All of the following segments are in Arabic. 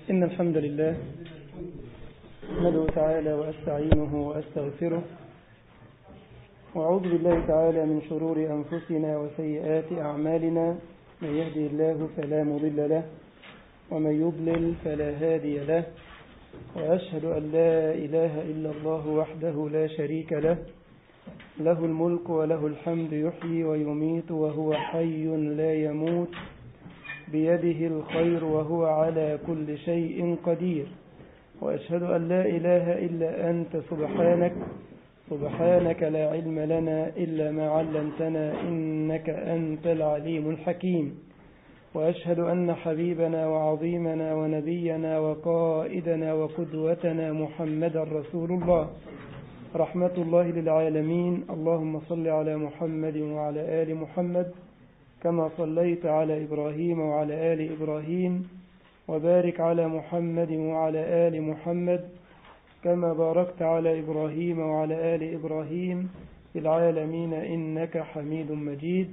إن الحمد لله أحمده تعالى وأستعينه وأستغفره وأعوذ بالله تعالى من شرور أنفسنا وسيئات أعمالنا. من يهدي الله فلا مضل له ومن يضلل فلا هادي له، وأشهد أن لا إله إلا الله وحده لا شريك له، له الملك وله الحمد، يحيي ويميت وهو حي لا يموت، بيده الخير وهو على كل شيء قدير. وأشهد أن لا إله إلا أنت سبحانك لا علم لنا إلا ما علمتنا إنك أنت العليم الحكيم. وأشهد أن حبيبنا وعظيمنا ونبينا وقائدنا وقدوتنا محمد رسول الله، رحمة الله للعالمين. اللهم صل على محمد وعلى آل محمد كما صليت على إبراهيم وعلى آل إبراهيم، وبارك على محمد وعلى آل محمد كما باركت على إبراهيم وعلى آل إبراهيم في العالمين إنك حميد مجيد.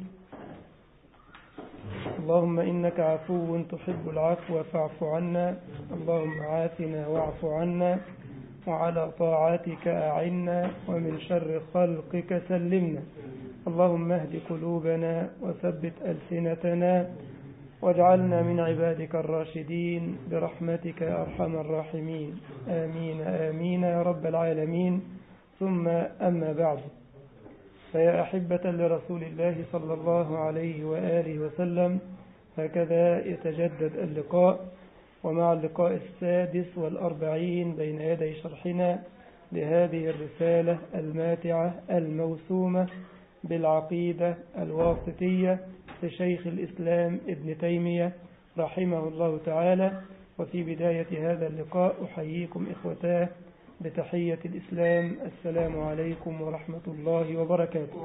اللهم إنك عفو تحب العفو فاعف عنا، اللهم عافنا واعف عنا، وعلى طاعتك أعنا، ومن شر خلقك سلمنا. اللهم اهد قلوبنا وثبت ألسنتنا واجعلنا من عبادك الراشدين برحمتك يا أرحم الراحمين. آمين آمين يا رب العالمين. ثم أما بعد، فيا أحبة لرسول الله صلى الله عليه وآله وسلم، هكذا يتجدد اللقاء، ومع اللقاء 46 بين يدي شرحنا لهذه الرسالة الماتعة الموسومة بالعقيدة الواسطية لشيخ الإسلام ابن تيمية رحمه الله تعالى. وفي بداية هذا اللقاء أحييكم إخوتاه بتحية الإسلام، السلام عليكم ورحمة الله وبركاته.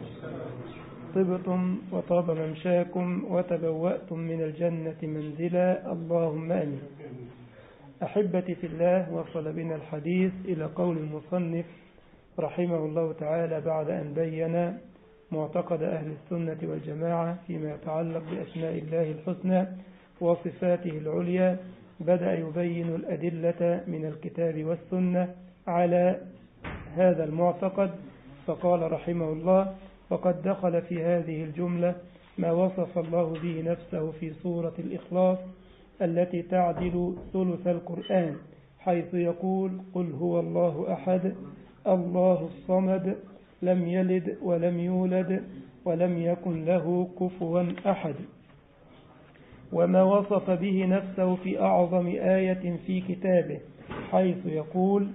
طبتم وطاب ممشاكم وتبوأتم من الجنة منزلا، اللهم آمين. أحبتي في الله، وصل بنا الحديث إلى قول المصنف رحمه الله تعالى بعد أن بين معتقد أهل السنة والجماعة فيما يتعلق بأسماء الله الحسنى وصفاته العليا. بدأ يبين الأدلة من الكتاب والسنة على هذا المعتقد، فقال رحمه الله: وقد دخل في هذه الجملة ما وصف الله به نفسه في سورة الإخلاص التي تعدل ثلث القرآن، حيث يقول: قل هو الله أحد الله الصمد لم يلد ولم يولد ولم يكن له كفوا أحد. وما وصف به نفسه في أعظم آية في كتابه، حيث يقول: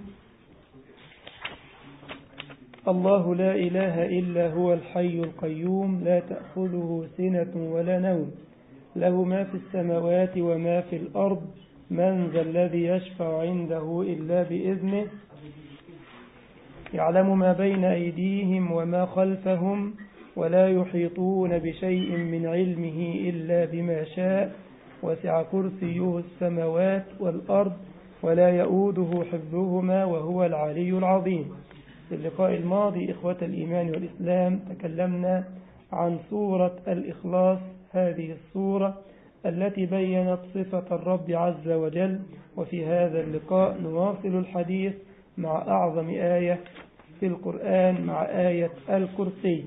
الله لا إله إلا هو الحي القيوم لا تأخذه سنة ولا نوم له ما في السماوات وما في الأرض من ذا الذي يشفع عنده إلا بإذنه يعلم ما بين أيديهم وما خلفهم ولا يحيطون بشيء من علمه إلا بما شاء وسع كرسيه السماوات والأرض ولا يؤوده حفظهما وهو العلي العظيم. في اللقاء الماضي إخوة الإيمان والإسلام تكلمنا عن سورة الإخلاص، هذه السورة التي بينت صفة الرب عز وجل. وفي هذا اللقاء نواصل الحديث مع أعظم آية في القرآن، مع آية الكرسي،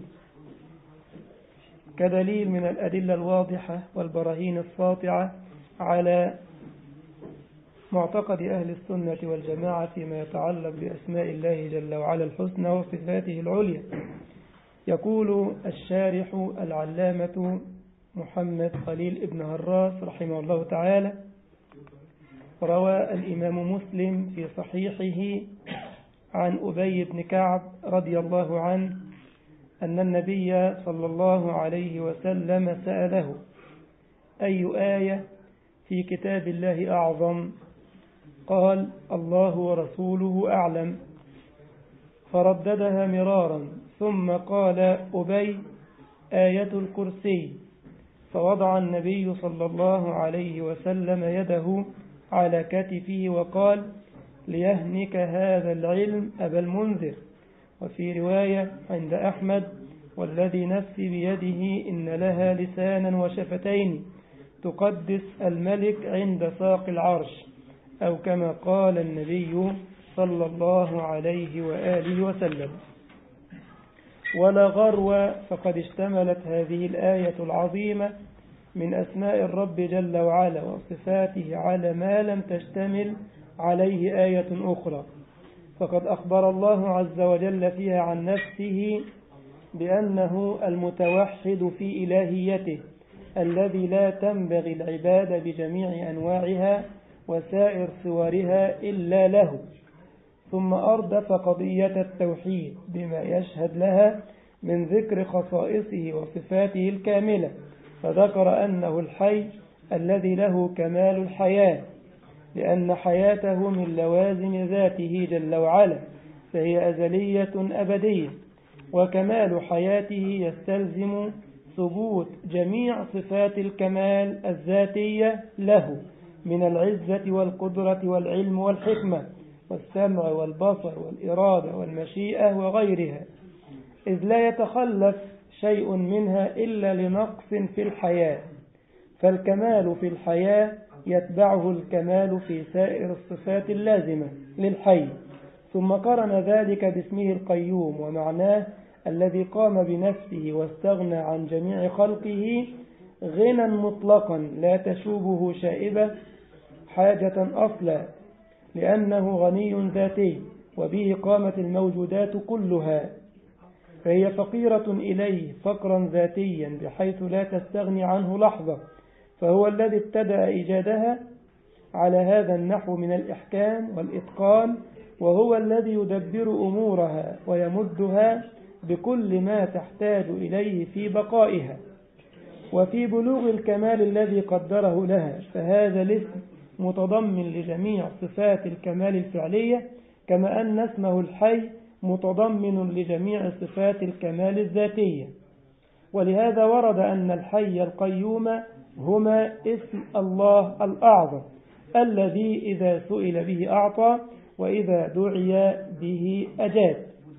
كدليل من الأدلة الواضحة والبراهين الساطعة على معتقد أهل السنة والجماعة فيما يتعلق بأسماء الله جل وعلا الحسنى وصفاته العليا. يقول الشارح العلامة محمد خليل ابن هراس رحمه الله تعالى: روى الإمام مسلم في صحيحه عن أبي بن كعب رضي الله عنه أن النبي صلى الله عليه وسلم سأله: أي آية في كتاب الله أعظم؟ قال: الله ورسوله أعلم. فرددها مرارا، ثم قال أبي: آية الكرسي. فوضع النبي صلى الله عليه وسلم يده على كتفه وقال: ليهنك هذا العلم أبا المنذر. وفي رواية عند أحمد: والذي نفسي بيده إن لها لسانا وشفتين تقدس الملك عند ساق العرش أو كما قال النبي صلى الله عليه وآله وسلم. ولا غرو، فقد اشتملت هذه الآية العظيمة من أسماء الرب جل وعلا وصفاته على ما لم تشتمل عليه آية أخرى. فقد أخبر الله عز وجل فيها عن نفسه بأنه المتوحد في إلهيته الذي لا تنبغي العبادة بجميع أنواعها وسائر صورها إلا له. ثم أردف قضية التوحيد بما يشهد لها من ذكر خصائصه وصفاته الكاملة، فذكر أنه الحي الذي له كمال الحياة، لأن حياته من لوازم ذاته جل وعلا، فهي أزلية أبدية، وكمال حياته يستلزم ثبوت جميع صفات الكمال الذاتية له من العزة والقدرة والعلم والحكمة والسمع والبصر والإرادة والمشيئة وغيرها، إذ لا يتخلف شيء منها إلا لنقص في الحياة، فالكمال في الحياة يتبعه الكمال في سائر الصفات اللازمة للحي. ثم قرن ذلك باسمه القيوم، ومعناه الذي قام بنفسه واستغنى عن جميع خلقه غنى مطلقا لا تشوبه شائبة حاجة أصلا، لأنه غني ذاتي وبه قامت الموجودات كلها، فهي فقيرة إليه فقرا ذاتيا بحيث لا تستغني عنه لحظة، فهو الذي ابتدأ إيجادها على هذا النحو من الإحكام والإتقان، وهو الذي يدبر أمورها ويمدها بكل ما تحتاج إليه في بقائها وفي بلوغ الكمال الذي قدره لها. فهذا الاسم متضمن لجميع صفات الكمال الفعلية، كما أن اسمه الحي متضمن لجميع صفات الكمال الذاتية. ولهذا ورد أن الحي القيوم هما اسم الله الأعظم الذي إذا سئل به أعطى وإذا دعي به أجاب.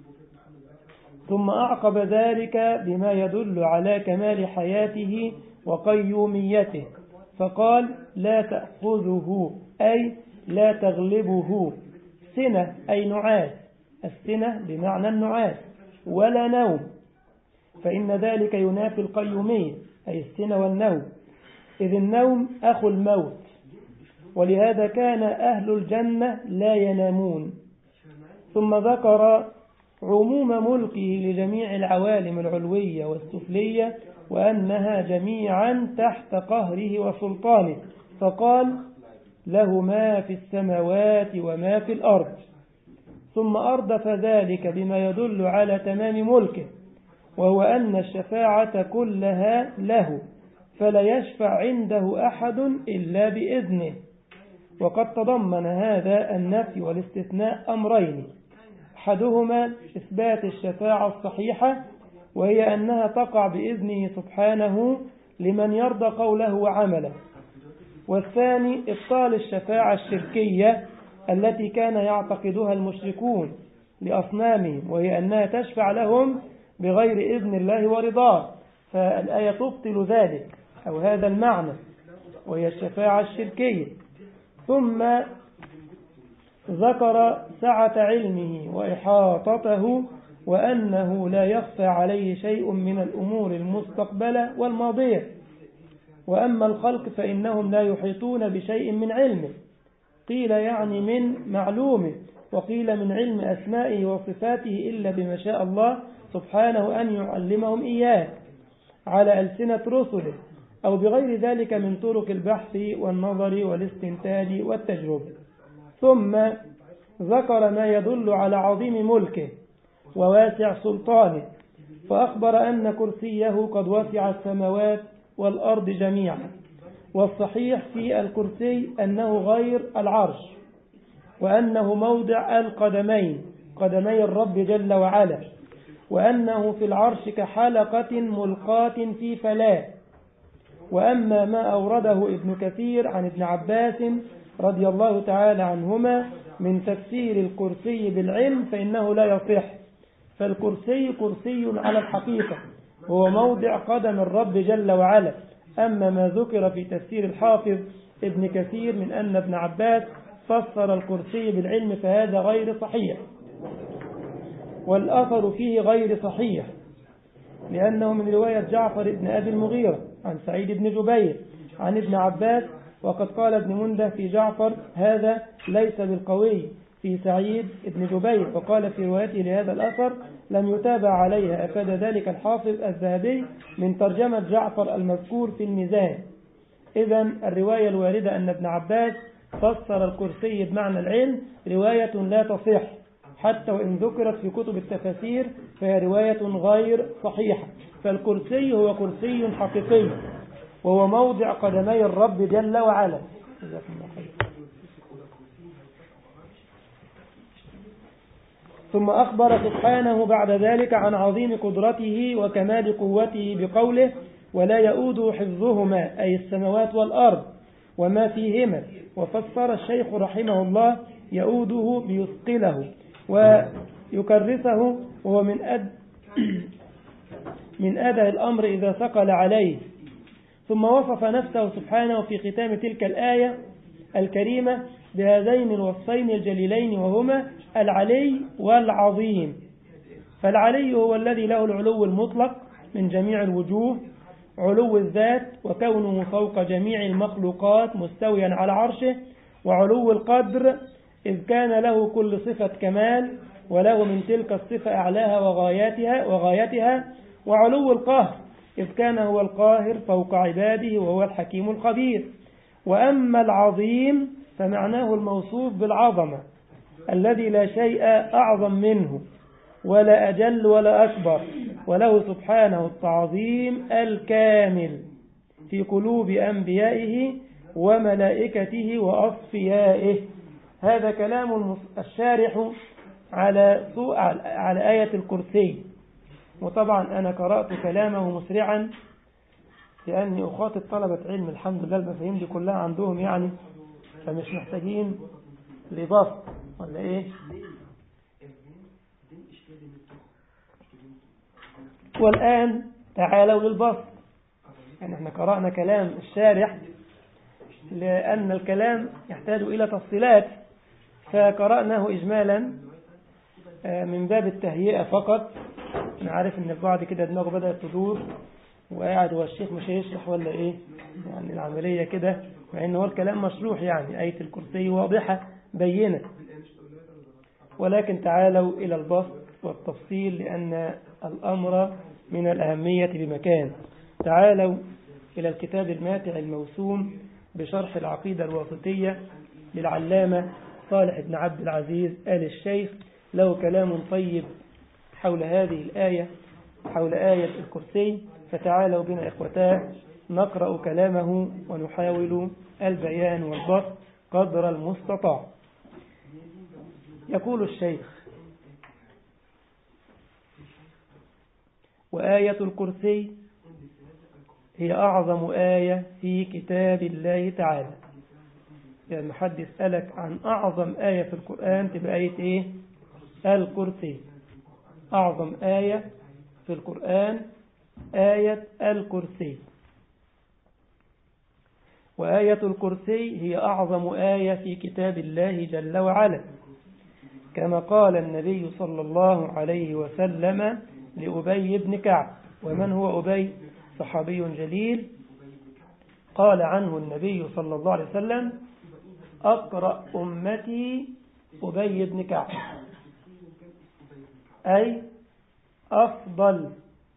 ثم أعقب ذلك بما يدل على كمال حياته وقيوميته، فقال لا تأخذه أي لا تغلبه سنة أي نعاس، السنة بمعنى النعاس، ولا نوم، فإن ذلك ينافي القيومية أي السنة والنوم، إذ النوم أخو الموت، ولهذا كان أهل الجنة لا ينامون. ثم ذكر عموم ملكه لجميع العوالم العلوية والسفلية، وأنها جميعا تحت قهره وسلطانه، فقال له ما في السماوات وما في الأرض. ثم أردف ذلك بما يدل على تمام ملكه، وهو أن الشفاعة كلها له، فلا يشفع عنده أحد إلا بإذنه. وقد تضمن هذا النفي والاستثناء أمرين، أحدهما إثبات الشفاعة الصحيحة، وهي أنها تقع بإذنه سبحانه لمن يرضى قوله وعمله، والثاني إبطال الشفاعة الشركية التي كان يعتقدها المشركون لأصنامهم، وهي أنها تشفع لهم بغير إذن الله ورضاه، فالآية تبطل ذلك أو هذا المعنى، وهي الشفاعة الشركية. ثم ذكر سعة علمه وإحاطته، وأنه لا يخفى عليه شيء من الأمور المستقبلة والماضية. وأما الخلق فإنهم لا يحيطون بشيء من علمه، قيل يعني من معلومه، وقيل من علم أسمائه وصفاته، إلا بما شاء الله سبحانه أن يعلمهم إياه على ألسنة رسله، أو بغير ذلك من طرق البحث والنظر والاستنتاج والتجربة. ثم ذكر ما يدل على عظيم ملكه وواسع سلطانه، فأخبر أن كرسيه قد وسع السماوات والأرض جميعا، والصحيح في الكرسي أنه غير العرش، وأنه موضع القدمين، قدمي الرب جل وعلا، وأنه في العرش كحلقة ملقاة في فلاة. وأما ما أورده ابن كثير عن ابن عباس رضي الله تعالى عنهما من تفسير الكرسي بالعلم فإنه لا يصح، فالكرسي كرسي على الحقيقة، هو موضع قدم الرب جل وعلا. أما ما ذكر في تفسير الحافظ ابن كثير من أن ابن عباس فسر الكرسي بالعلم فهذا غير صحيح، والأثر فيه غير صحيح، لأنه من رواية جعفر بن أبي المغيرة عن سعيد بن جبير عن ابن عباس، وقد قال ابن منده في جعفر هذا ليس بالقوي في سعيد بن جبير، وقال في روايته لهذا الأثر لم يتابع عليها. أفاد ذلك الحافظ الذهبي من ترجمة جعفر المذكور في الميزان. إذن الرواية الواردة أن ابن عباس فسر الكرسي بمعنى العلم رواية لا تصح، حتى وإن ذكرت في كتب التفاسير فهي رواية غير صحيحة. فالكرسي هو كرسي حقيقي، وهو موضع قدمي الرب جل وعلا. ثم أخبر سبحانه بعد ذلك عن عظيم قدرته وكمال قوته بقوله ولا يؤوده حفظهما، أي السماوات والأرض وما فيهما. وفسر الشيخ رحمه الله يؤوده بيثقله ويكرسه، وهو من أداء الأمر إذا ثقل عليه. ثم وصف نفسه سبحانه في ختام تلك الآية الكريمة بهذين الوصفين الجليلين، وهما العلي والعظيم. فالعلي هو الذي له العلو المطلق من جميع الوجوه، علو الذات وكونه فوق جميع المخلوقات مستويا على عرشه، وعلو القدر إذ كان له كل صفة كمال وله من تلك الصفة أعلاها وغايتها، وعلو القهر إذ كان هو القاهر فوق عباده وهو الحكيم الخبير. وأما العظيم فمعناه الموصوف بالعظمة الذي لا شيء أعظم منه ولا أجل ولا أكبر، وله سبحانه التعظيم الكامل في قلوب أنبيائه وملائكته وأصفيائه. هذا كلام الشارح على آية الكرسي. وطبعا أنا قرأت كلامه مسرعا لأني أخاطب طلبة علم، الحمد لله المفاهيم دي كلها عندهم يعني، فمش محتاجين لبسط ولا إيه. والآن تعالوا للبسط. يعني احنا قرأنا كلام الشارح لأن الكلام يحتاج إلى تفصيلات، فقرأناه إجمالا من باب التهيئة فقط. أنا عارف إن البعض كده دماغه بدأت تدور وقاعد هو الشيخ مش هيشرح ولا إيه، يعني العملية كده، مع إن هو الكلام مشروح، يعني آية الكرسي واضحة بينة. ولكن تعالوا إلى البسط والتفصيل لأن الأمر من الأهمية بمكان. تعالوا إلى الكتاب الماتع الموسوم بشرح العقيدة الواسطية للعلامة صالح بن عبد العزيز آل الشيخ، له كلام طيب حول هذه الآية، حول آية الكرسي. فتعالوا بنا إخوتاه نقرأ كلامه ونحاول البيان والبسط قدر المستطاع. يقول الشيخ: وآية الكرسي هي أعظم آية في كتاب الله تعالى. يعني حد يسألك عن أعظم آية في القرآن تبقى آية إيه؟ الكرسي. أعظم آية في القرآن آية الكرسي. وآية الكرسي هي أعظم آية في كتاب الله جل وعلا، كما قال النبي صلى الله عليه وسلم لأبي بن كعب. ومن هو أبي؟ صحابي جليل، قال عنه النبي صلى الله عليه وسلم: أقرأ أمتي أبي بن كعب، أي أفضل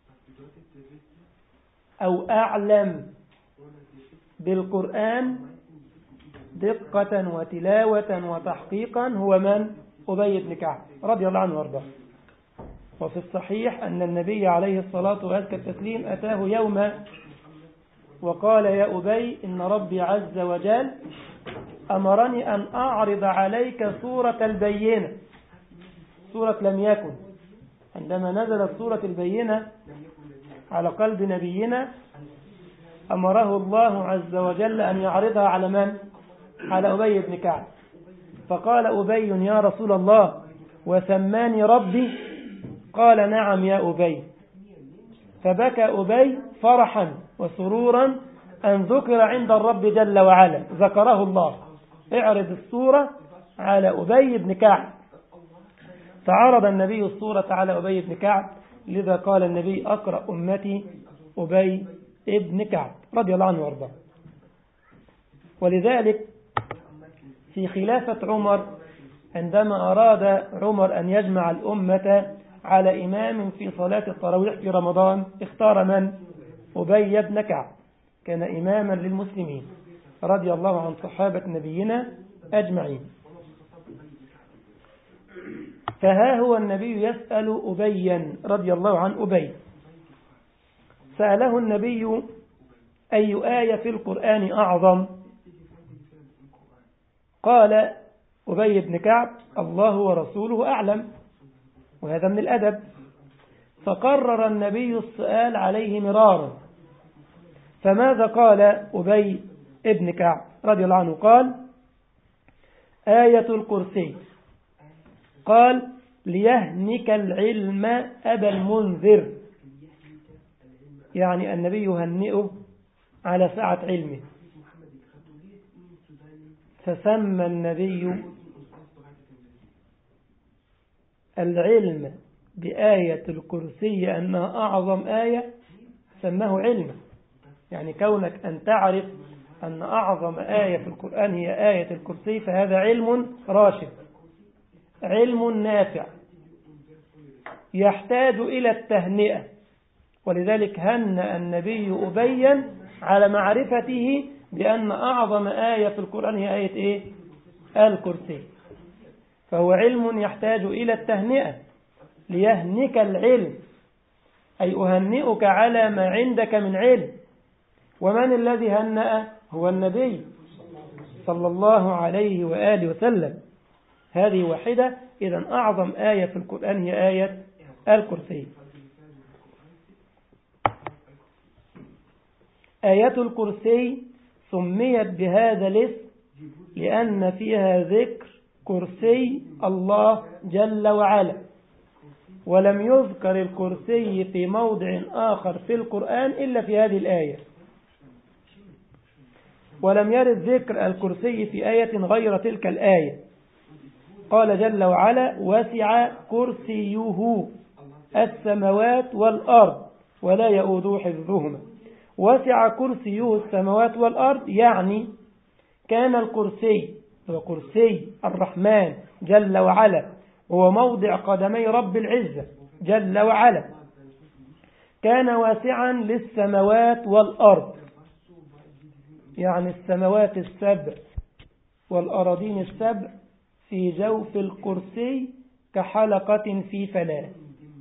أو أعلم بالقرآن دقة وتلاوة وتحقيقا هو من؟ أبي بن كعب رضي الله عنه وارضاه. وفي الصحيح أن النبي عليه الصلاة والتسليم أتاه يوما وقال: يا أبي إن ربي عز وجل أمرني أن أعرض عليك سورة البينة، سورة لم يكن. عندما نزلت سورة البينة على قلب نبينا أمره الله عز وجل أن يعرضها على من؟ على أبي بن كعب. فقال أبي: يا رسول الله وسماني ربي؟ قال: نعم يا أبي. فبكى أبي فرحا وسرورا أن ذكر عند الرب جل وعلا، ذكره الله اعرض الصورة على أبي بن كعب. فعرض النبي الصورة على أبي بن كعب، لذا قال النبي أقرأ أمتي أبي ابن كعب رضي الله عنه وارضاه. ولذلك في خلافة عمر عندما أراد عمر أن يجمع الأمة على إمام في صلاة التراويح في رمضان اختار من؟ أبي بن كعب، كان إماما للمسلمين رضي الله عن صحابة نبينا أجمعين. فها هو النبي يسأل أبيا رضي الله عن أبي، سأله النبي أي آية في القرآن أعظم؟ قال أبي بن كعب الله ورسوله أعلم، وهذا من الأدب. فقرر النبي السؤال عليه مرارا، فماذا قال أبي بن كعب رضي الله عنه؟ قال آية الكرسي. قال ليهنك العلم أبا المنذر، يعني النبي يهنئه على سعة علمه. فسمى النبي العلم بآية الكرسي أنها أعظم آية، سماه علما. يعني كونك أن تعرف أن أعظم آية في القرآن هي آية الكرسي فهذا علم راشد، علم نافع يحتاج إلى التهنئة. ولذلك هنأ النبي أبيا على معرفته بأن أعظم آية في القرآن هي آية إيه؟ الكرسي. فهو علم يحتاج إلى التهنئة، ليهنك العلم أي أهنئك على ما عندك من علم. ومن الذي هنأ؟ هو النبي صلى الله عليه وآله وسلم. هذه واحدة. إذن أعظم آية في القرآن هي آية الكرسي. آية الكرسي سميت بهذا الاسم لأن فيها ذكر كرسي الله جل وعلا، ولم يذكر الكرسي في موضع آخر في القرآن إلا في هذه الآية، ولم يرد ذكر الكرسي في آية غير تلك الآية. قال جل وعلا وسع كرسيه السماوات والأرض ولا يؤوده حفظهما. وسع كرسيه السماوات والأرض يعني كان الكرسي هو كرسي الرحمن جل وعلا، وهو موضع قدمي رب العزة جل وعلا، كان واسعا للسماوات والأرض، يعني السماوات السبع والأراضين السبع في جوف الكرسي كحلقة في فلاة.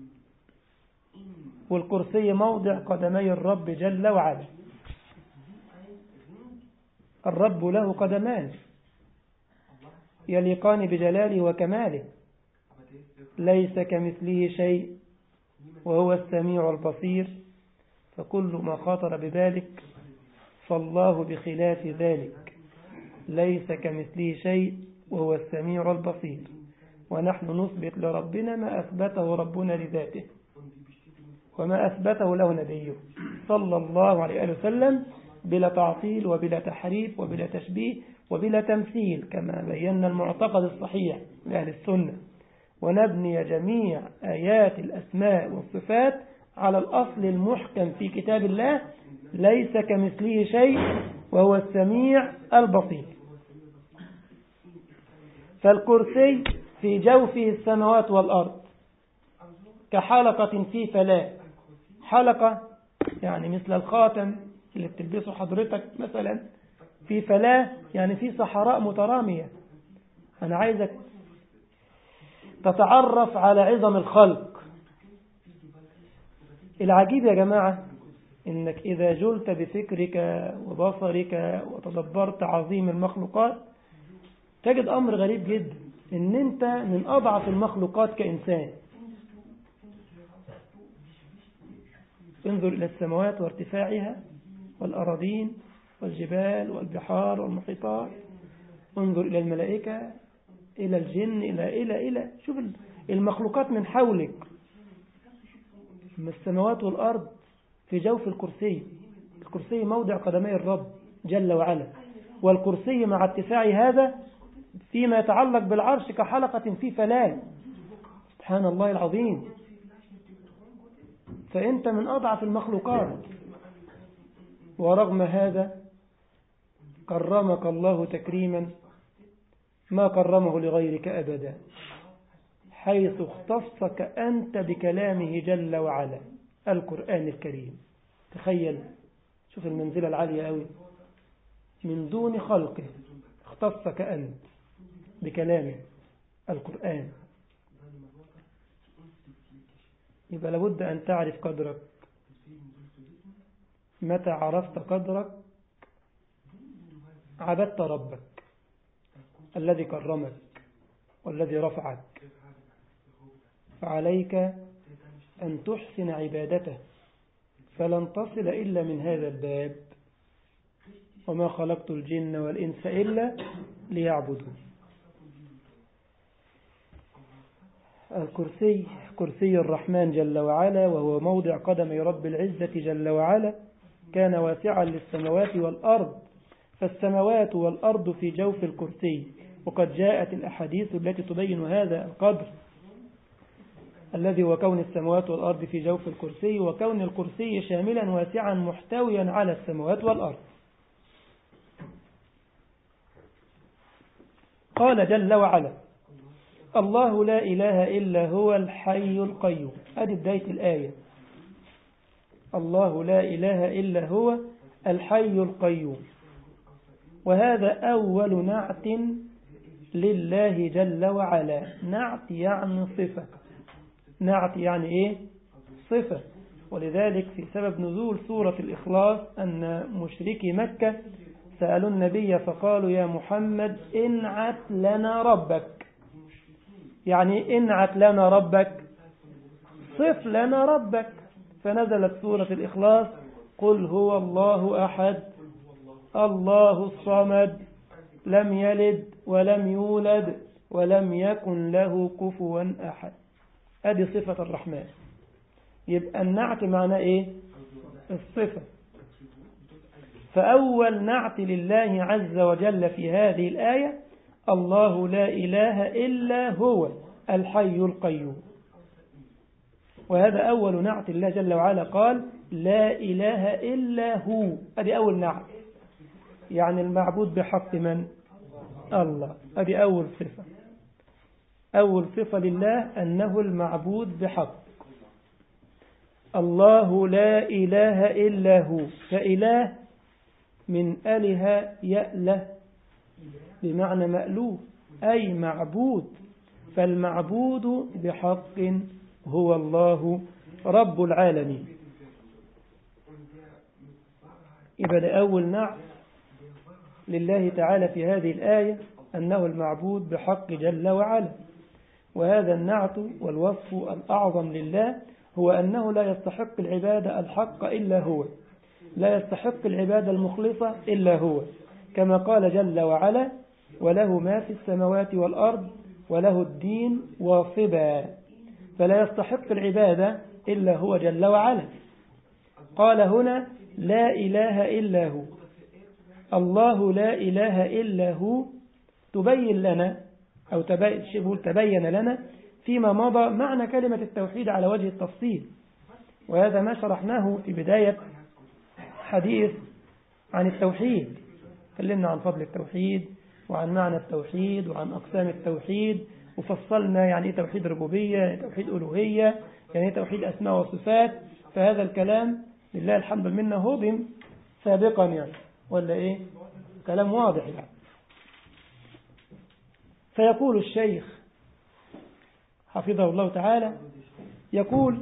والكرسي موضع قدمي الرب جل وعلا. الرب له قدمان يليقان بجلاله وكماله، ليس كمثله شيء وهو السميع البصير، فكل ما خاطر بذلك فالله بخلاف ذلك، ليس كمثله شيء وهو السميع البصير. ونحن نثبت لربنا ما أثبته ربنا لذاته وما أثبته له نبيه صلى الله عليه وسلم بلا تعطيل وبلا تحريف وبلا تشبيه وبلا تمثيل، كما بينا المعتقد الصحيح لأهل السنة. ونبني جميع آيات الأسماء والصفات على الأصل المحكم في كتاب الله، ليس كمثله شيء وهو السميع البصير. فالكرسي في جوفه السماوات والأرض كحلقة في فلاة. حلقة يعني مثل الخاتم اللي بتلبسه حضرتك مثلا، في فلاة يعني في صحراء مترامية. أنا عايزك تتعرف على عظم الخلق. العجيب يا جماعة إنك إذا جلت بفكرك وبصرك وتدبرت عظيم المخلوقات تجد أمر غريب جدا، إن أنت من أضعف المخلوقات كإنسان. انظر إلى السماوات وارتفاعها والأراضين والجبال والبحار والمحيطات، انظر إلى الملائكة إلى الجن إلى شوف المخلوقات من حولك. من السماوات والأرض في جوف الكرسي. الكرسي موضع قدمي الرب جل وعلا، والكرسي مع اتساع هذا فيما يتعلق بالعرش كحلقة في فلاة. سبحان الله العظيم. فأنت من أضعف المخلوقات، ورغم هذا كرمك الله تكريما ما كرمه لغيرك أبدا، حيث اختصك أنت بكلامه جل وعلا القرآن الكريم. تخيل، شوف المنزلة العالية أوي، من دون خلقه اختصك أنت بكلامه القرآن. يبقى لابد أن تعرف قدرك. متى عرفت قدرك عبدت ربك الذي كرمك والذي رفعك. فعليك أن تحسن عبادته، فلن تصل إلا من هذا الباب. وما خلقت الجن والإنس إلا ليعبدون. الكرسي كرسي الرحمن جل وعلا، وهو موضع قدم رب العزة جل وعلا، كان واسعا للسماوات والأرض، فالسماوات والأرض في جوف الكرسي. وقد جاءت الأحاديث التي تبين هذا القدر الذي هو كون السماوات والأرض في جوف الكرسي، وكون الكرسي شاملا واسعا محتويا على السماوات والأرض. قال جل وعلا: الله لا إله إلا هو الحي القيوم. هذه بداية الآية. الله لا إله إلا هو الحي القيوم. وهذا أول نعت لله جل وعلا. نعت يعني صفة. نعت يعني إيه؟ صفة. ولذلك في سبب نزول سورة الإخلاص أن مشركي مكة سألوا النبي فقالوا: يا محمد انعت لنا ربك. يعني انعت لنا ربك، صف لنا ربك. فنزلت سورة الإخلاص: قل هو الله أحد الله الصمد لم يلد ولم يولد ولم يكن له كفوا أحد. هذه صفة الرحمن. يبقى النعت معناه إيه؟ الصفة. فأول نعت لله عز وجل في هذه الآية: الله لا إله إلا هو الحي القيوم. وهذا أول نعت الله جل وعلا. قال: لا إله إلا هو. هذه أول نعت، يعني المعبود بحق من؟ الله. هذه أول صفة. أول صفة لله أنه المعبود بحق. الله لا إله إلا هو. فإله من أله يأله بمعنى مألوه، أي معبود. فالمعبود بحق هو الله رب العالمين. يبقى أول نعت لله تعالى في هذه الآية أنه المعبود بحق جل وعلا. وهذا النعت والوصف الأعظم لله هو أنه لا يستحق العبادة الحق إلا هو، لا يستحق العبادة المخلصة إلا هو، كما قال جل وعلا: وله ما في السماوات والأرض وله الدين واصبا. فلا يستحق العبادة إلا هو جل وعلا. قال هنا: لا إله إلا هو. الله لا إله إلا هو تبين لنا أو تبين لنا فيما مضى معنى كلمة التوحيد على وجه التفصيل. وهذا ما شرحناه في بداية حديث عن التوحيد. تكلمنا عن فضل التوحيد وعن معنى التوحيد وعن أقسام التوحيد، وفصلنا يعني إيه توحيد ربوبية، يعني توحيد ألوهية، يعني إيه توحيد أسماء وصفات. فهذا الكلام لله الحمد منا هضم سابقا يعني، ولا إيه؟ كلام واضح يعني. فيقول الشيخ حفظه الله تعالى، يقول: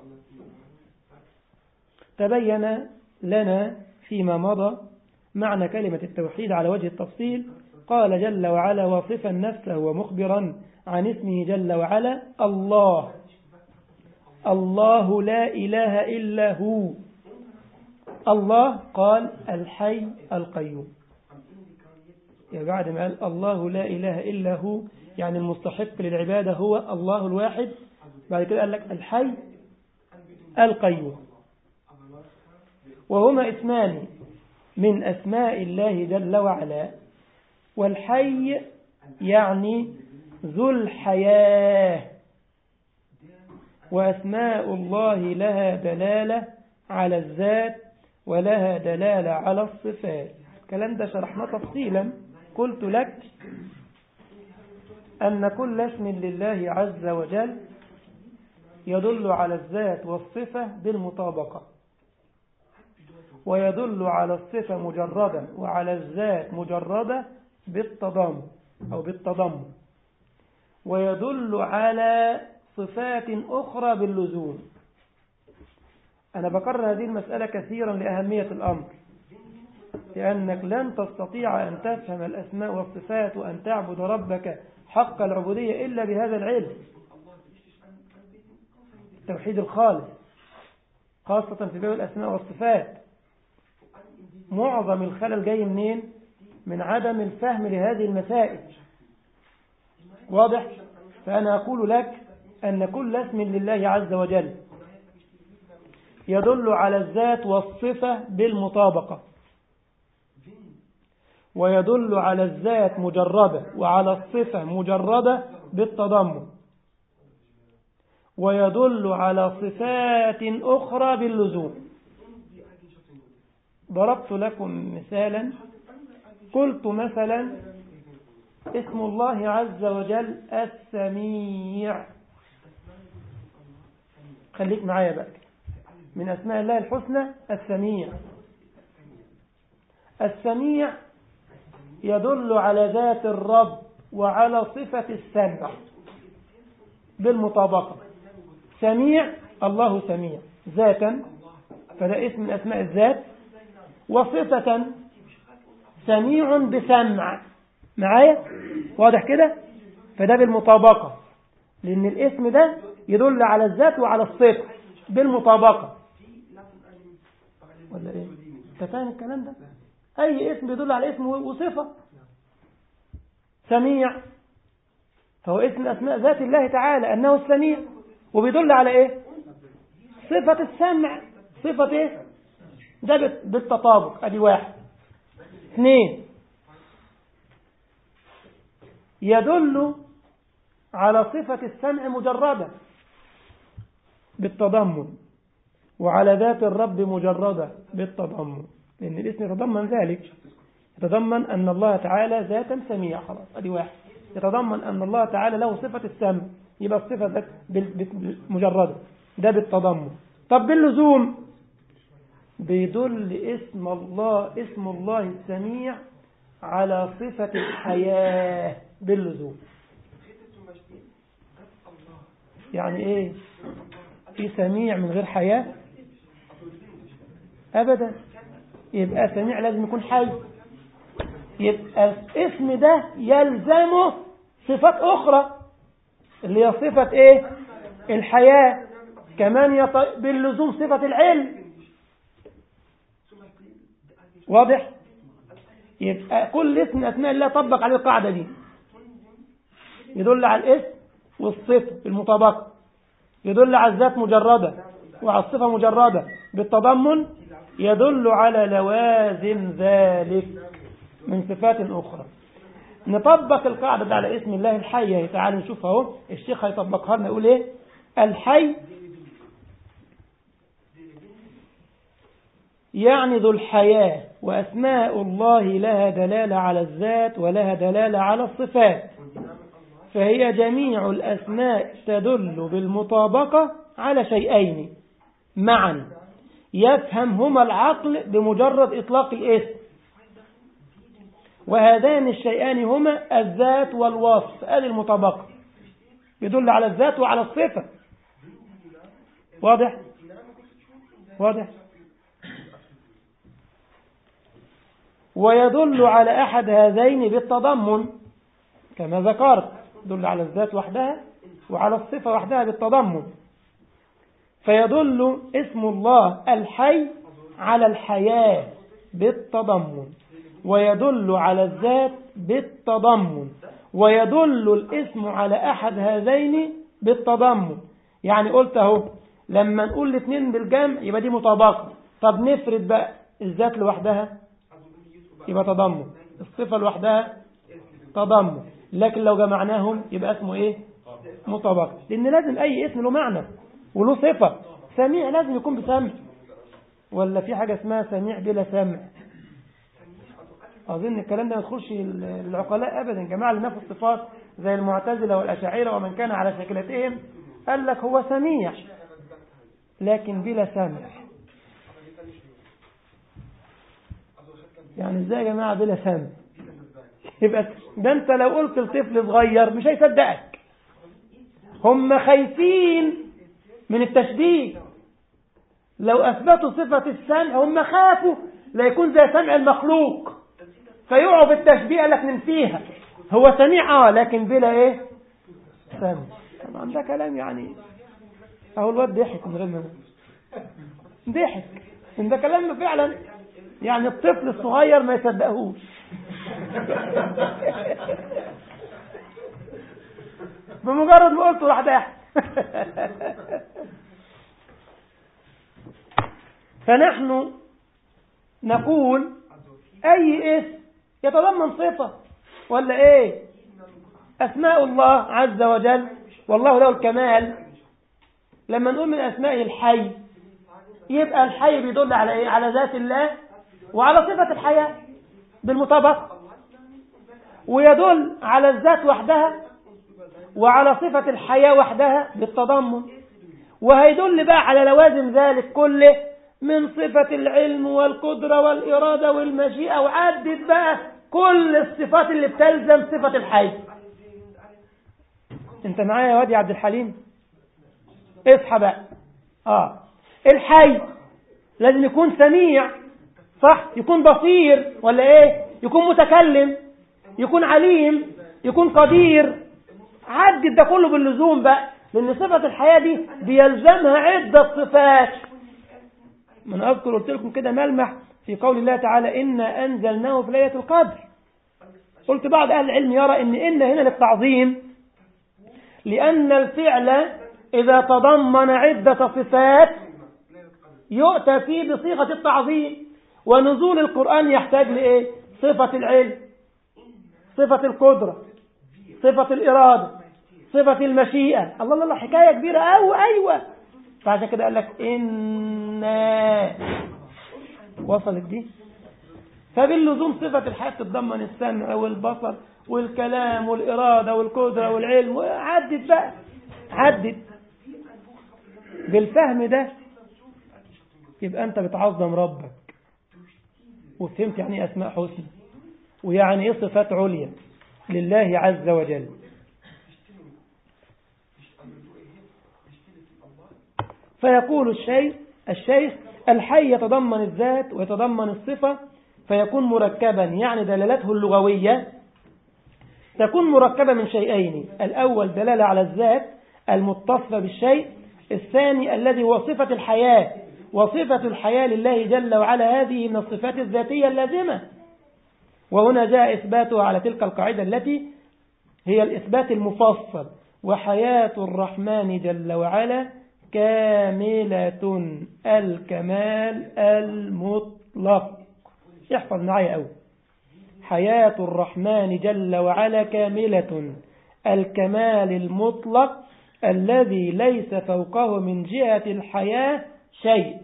تبين لنا فيما مضى معنى كلمة التوحيد على وجه التفصيل. قال جل وعلا واصفا نفسه ومخبرا عن اسمه جل وعلا: الله. الله لا إله إلا هو. الله قال الحي القيوم. يعني بعد ما قال الله لا إله إلا هو يعني المستحق للعبادة هو الله الواحد، بعد كده قال لك الحي القيوم. وهما اسمان من أسماء الله جل وعلا. والحي يعني ذو الحياة، وأسماء الله لها دلالة على الذات ولها دلالة على الصفات. الكلام ده شرحنا تفصيلا. قلت لك أن كل اسم لله عز وجل يدل على الذات والصفة بالمطابقة، ويدل على الصفة مجردة وعلى الذات مجردة بالتضامن أو بالتضمن، ويدل على صفات أخرى باللزوم. أنا بكرر هذه المسألة كثيرا لأهمية الأمر، لأنك لن تستطيع أن تفهم الأسماء والصفات وأن تعبد ربك حق العبودية إلا بهذا العلم، التوحيد الخالص، خاصة في باب الأسماء والصفات. معظم الخلل جاي منين؟ من عدم الفهم لهذه المسائل. واضح؟ فأنا أقول لك أن كل اسم لله عز وجل يدل على الذات والصفة بالمطابقة، ويدل على الذات مجردة وعلى الصفة مجردة بالتضمن، ويدل على صفات أخرى باللزوم. ضربت لكم مثالا، قلت مثلا اسم الله عز وجل السميع. خليك معايا بقى، من أسماء الله الحسنى السميع. السميع يدل على ذات الرب وعلى صفة السمع بالمطابقة. سميع، الله سميع ذاتا، فده اسم من أسماء الذات، وصفة سميع بسمع. معايا؟ واضح كده؟ فده بالمطابقة، لأن الاسم ده يدل على الذات وعلى الصفة بالمطابقة. ولا ايه؟ انت فاهم الكلام ده؟ أي اسم يدل على اسم وصفة. سميع فهو اسم من أسماء ذات الله تعالى أنه السميع، وبيدل على ايه؟ صفة السمع. صفة ايه؟ ده بالتطابق. ادي واحد. اثنين، يدل على صفة السمع مجردة بالتضمن، وعلى ذات الرب مجردة بالتضمن، لأن الاسم يتضمن ذلك. يتضمن أن الله تعالى ذاتا سميع، خلاص ادي واحد. يتضمن أن الله تعالى له صفة السمع، يبقى الصفة ذات مجردة، ده بالتضمن. طب باللزوم، بيدل اسم الله السميع على صفة الحياة باللزوم. يعني ايه؟ في سميع من غير حياة؟ أبدا. يبقى سميع لازم يكون حي. يبقى الاسم ده يلزمه صفات أخرى اللي هي صفة ايه؟ الحياة. كمان باللزوم صفة العلم. واضح؟ يبقى كل اسم من أسماء الله طبق عليه القاعدة دي، يدل على الاسم والصفة بالمطابقة، يدل على الذات مجردة وعلى الصفة مجردة بالتضمن، يدل على لوازم ذلك من صفات أخرى. نطبق القاعدة دي على اسم الله الحي. تعالوا نشوف اهو الشيخ هيطبقها لنا. يقول ايه؟ الحي يعني ذو الحياة، وأسماء الله لها دلالة على الذات ولها دلالة على الصفات، فهي جميع الأسماء تدل بالمطابقة على شيئين معا يفهمهما العقل بمجرد إطلاق الاسم، وهذان الشيئان هما الذات والوصف. هذه المطابقة يدل على الذات وعلى الصفة. واضح؟ واضح؟ ويدل على أحد هذين بالتضمن كما ذكرت، يدل على الذات وحدها وعلى الصفة وحدها بالتضمن. فيدل اسم الله الحي على الحياة بالتضمن، ويدل على الذات بالتضمن، ويدل الاسم على أحد هذين بالتضمن. يعني قلت اهو لما نقول الاثنين بالجمع يبقى دي مطابقة. طب نفرد بقى الذات لوحدها يبقى تضمن، الصفة لوحدها تضمن، لكن لو جمعناهم يبقى اسمه ايه؟ مطابقة. لأن لازم أي اسم له معنى وله صفة. سميع لازم يكون بسمع، ولا في حاجة اسمها سميع بلا سمع؟ أظن الكلام ده ما يدخلش العقلاء أبدا. جماعة اللي نفوا الصفات زي المعتزلة والأشاعرة ومن كان على شكلتهم قال لك هو سميع لكن بلا سمع. يعني ازاي يا جماعة بلا سمع؟ يبقى ده انت لو قلت لطفل صغير مش هيصدقك. هم خايفين من التشبيه، لو أثبتوا صفة السمع هم خافوا لا يكون زي سمع المخلوق فيقعوا بالتشبيه. قال لك ننفيها، هو سميع لكن بلا ايه؟ سمع. طبعا ده كلام يعني اهو الواد ضحك من غير ما ضحك، ان ده كلام فعلا يعني الطفل الصغير ما يصدقهوش. بمجرد ما قلته راح ضحك. فنحن نقول أي اسم يتضمن صفة ولا إيه؟ أسماء الله عز وجل والله له الكمال، لما نقول من أسمائه الحي يبقى الحي بيدل على إيه؟ على ذات الله وعلى صفة الحياة بالمطابقة، ويدل على الذات وحدها وعلى صفة الحياة وحدها بالتضمن، وهيدل بقى على لوازم ذلك كله من صفة العلم والقدرة والإرادة والمشيئة، وعدد بقى كل الصفات اللي بتلزم صفة الحي. انت معايا يا واد يا عبد الحليم؟ اصحى بقى. الحي لازم يكون سميع، صح؟ يكون بصير ولا ايه؟ يكون متكلم، يكون عليم، يكون قدير. عدد ده كله باللزوم بقى، لأن صفة الحياة دي بيلزمها عدة صفات. من أذكر قلت لكم كده ملمح في قول الله تعالى إنا أنزلناه في ليلة القدر. قلت بعض أهل العلم يرى إن هنا للتعظيم، لأن الفعل إذا تضمن عدة صفات يؤتى فيه بصيغة التعظيم. ونزول القرآن يحتاج لإيه؟ صفة العلم، صفة القدرة، صفة الإرادة، صفة المشيئة. الله الله، حكاية كبيرة أيوة. فعشان كده قال لك إنا، وصلت دي؟ فباللزوم صفة الحياة تتضمن السمع والبصر والكلام والإرادة والقدرة والعلم. عدد بقى، عدد بالفهم ده يبقى أنت بتعظم ربك وفهمت يعني إيه أسماء حسنى ويعني إيه صفات عليا لله عز وجل. فيقول الشيخ الحي يتضمن الذات ويتضمن الصفة فيكون مركبا، يعني دلالته اللغوية تكون مركبة من شيئين: الأول دلالة على الذات المتصفة بالشيء، الثاني الذي هو صفة الحياة. وصفة الحياة لله جل وعلا هذه من الصفات الذاتية اللازمة، وهنا جاء إثباتها على تلك القاعدة التي هي الإثبات المفصل: وحياة الرحمن جل وعلا كاملة الكمال المطلق. احفظ معي أول: حياة الرحمن جل وعلا كاملة الكمال المطلق الذي ليس فوقه من جهة الحياة شيء،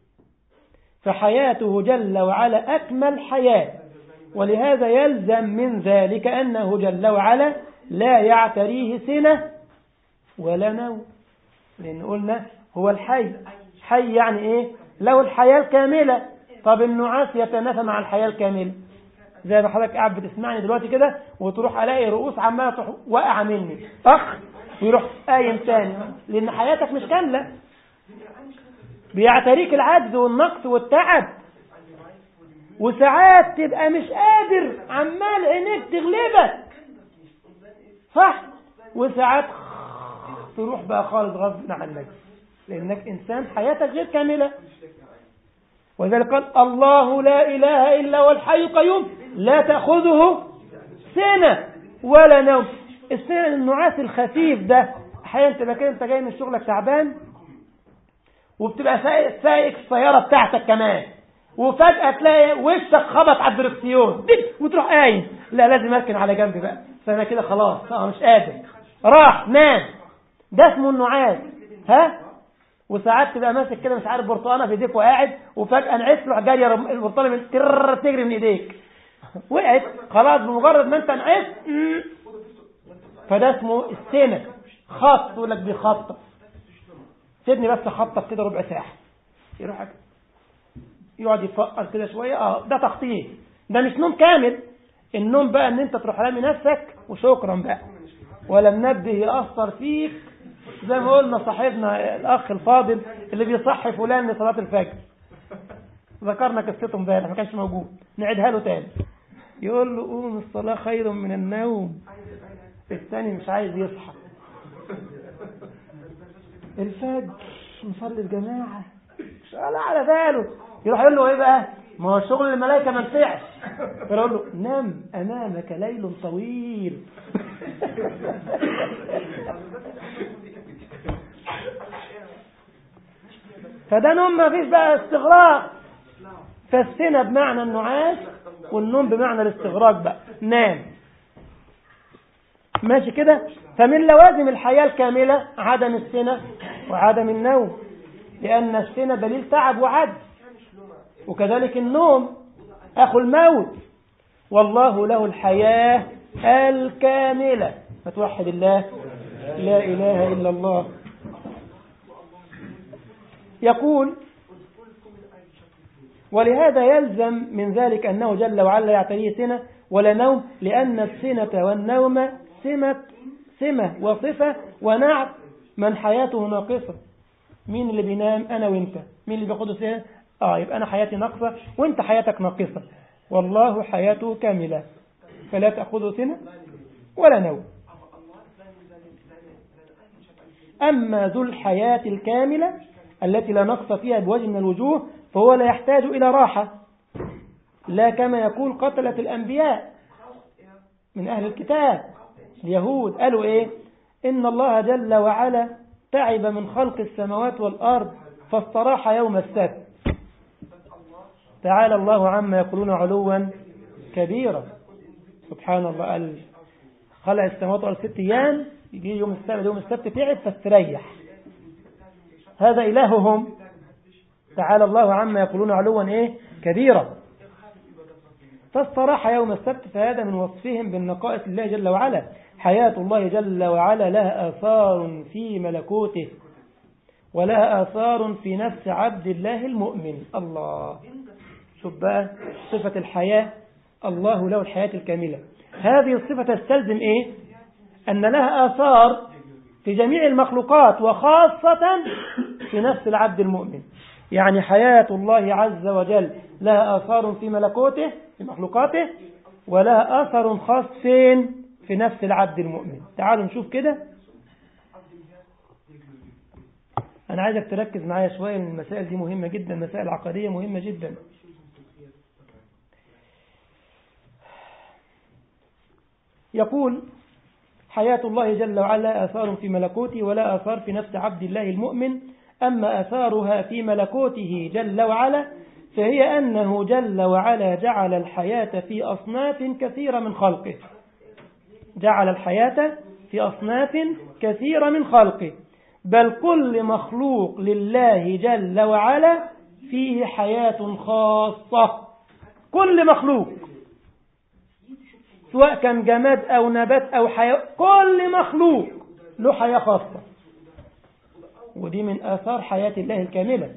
فحياته جل وعلا أكمل حياة، ولهذا يلزم من ذلك أنه جل وعلا لا يعتريه سنة ولا نوم، لأن قلنا هو الحي. حي يعني إيه؟ له الحياة الكاملة. طب النعاس يتنافى مع الحياة الكاملة، زي ما حضرتك قاعد بتسمعني دلوقتي كده وتروح ألاقي رؤوس عمالة تروح واقعة مني ويروح قايم تاني، لأن حياتك مش كاملة، بيعتريك العجز والنقص والتعب، وساعات تبقى مش قادر عمال عينيك تغلبك، صح؟ وساعات تروح بقى خالص غصب عنك لأنك إنسان حياتك غير كاملة. وذلك قال الله لا إله إلا هو الحي القيوم لا تأخذه سنة ولا نوم. السنة النعاس الخفيف ده، أحيانا تبقى كده أنت جاي من شغلك تعبان وبتبقى سايق السيارة بتاعتك كمان وفجأة تلاقي وشك خبط على الدركسيون وتروح قايم، لا لازم اركن على جنب بقى، فانا كده خلاص انا مش قادر، راح نام. ده اسمه النعاس. ها؟ وساعات تبقى ماسك كده مش عارف برتقانه في ايديك وقاعد، وفجأة نعس له جاريه البرتقانه من تجري من ايديك، وقعت خلاص بمجرد ما انت نعس. فده اسمه السنة. خط، يقول لك بيخطط، سيبني بس خطط كده ربع ساعة، يروح يقعد يفكر كده شوية. ده تخطيط، ده مش نوم كامل. النوم بقى ان انت تروح رامي نفسك وشكرا بقى، ولا منبه يأثر فيك زي ما قلنا صاحبنا الاخ الفاضل اللي بيصحي فلان لصلاة الفجر، ذكرنا قصته امبارح ما كانش موجود، نعيدها له تاني. يقول له قوم الصلاة خير من النوم، الثاني مش عايز يصحى. الفجر نصلي الجماعة مش على باله، يروح يقول له ايه بقى؟ ما هو شغل الملائكة ما نفعش، يقول له نم امامك ليل طويل. فده نوم ما فيش بقى استغراق. فالسنة بمعنى النعاس، والنوم بمعنى الاستغراق بقى، نام. ماشي كده. فمن لوازم الحياة الكاملة عدم السنة وعدم النوم، لأن السنة دليل تعب وعجز، وكذلك النوم أخو الموت. والله له الحياة الكاملة. فتوحد الله، لا إله إلا الله. يقول ولهذا يلزم من ذلك أنه جل وعلا يعتريه سنة ولا نوم، لأن السنة والنوم سمة وصفة ونعت من حياته ناقصة. مين اللي بينام؟ أنا وإنت. مين اللي بياخده سنة؟ يبقى أنا حياتي ناقصة وإنت حياتك ناقصة. والله حياته كاملة فلا تأخذه سنة ولا نوم. أما ذو الحياة الكاملة التي لا نقص فيها بوجه من الوجوه فهو لا يحتاج إلى راحة، لا كما يقول قتلة الأنبياء من أهل الكتاب اليهود. قالوا إيه؟ إن الله جل وعلا تعب من خلق السماوات والأرض فاستراح يوم السبت. تعالى الله عما يقولون علوا كبيرا. سبحان الله، قال خلق السماوات والأرض 6 أيام، يجي يوم السبت تعب فاستريح. هذا إلههم. تعالى الله عما يقولون علوا إيه؟ كبيرا. فاستراح يوم السبت، فهذا من وصفهم بالنقائص الله جل وعلا. حياة الله جل وعلا لها آثار في ملكوته ولها آثار في نفس عبد الله المؤمن. الله، شوف بقى صفة الحياة، الله له الحياة الكاملة. هذه الصفة تستلزم إيه؟ أن لها آثار في جميع المخلوقات وخاصة في نفس العبد المؤمن. يعني حياة الله عز وجل لها آثار في ملكوته في مخلوقاته، ولها أثر خاص في نفس العبد المؤمن. تعالوا نشوف كده. أنا عايزك تركز معايا شوية، من المسائل دي مهمة جدا، مسائل عقدية مهمة جدا. يقول حياة الله جل وعلا آثار في ملكوته ولا آثار في نفس عبد الله المؤمن. أما آثارها في ملكوته جل وعلا فهي أنه جل وعلا جعل الحياة في أصناف كثيرة من خلقه. جعل الحياة في أصناف كثيرة من خلقه، بل كل مخلوق لله جل وعلا فيه حياة خاصة. كل مخلوق سواء كان جماد أو نبات أو حيوان، كل مخلوق له حياة خاصة، ودي من آثار حياة الله الكاملة.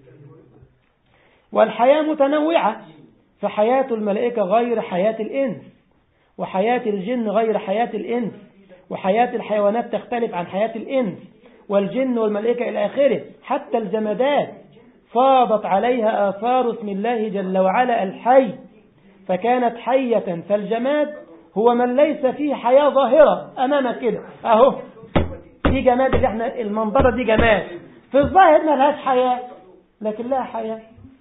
والحياة متنوعة، فحياة الملائكة غير حياة الإنس، وحياة الجن غير حياة الإنس، وحياة الحيوانات تختلف عن حياة الإنس والجن والملائكة إلى آخره. حتى الجمادات فاضت عليها آثار اسم الله جل وعلا الحي، فكانت حية. فالجماد هو من ليس فيه حياة ظاهرة أمامك كده، أهو دي جماد، اللي احنا المنظرة دي جماد، في الظاهر ما لهاش حياة لكن لها حياة.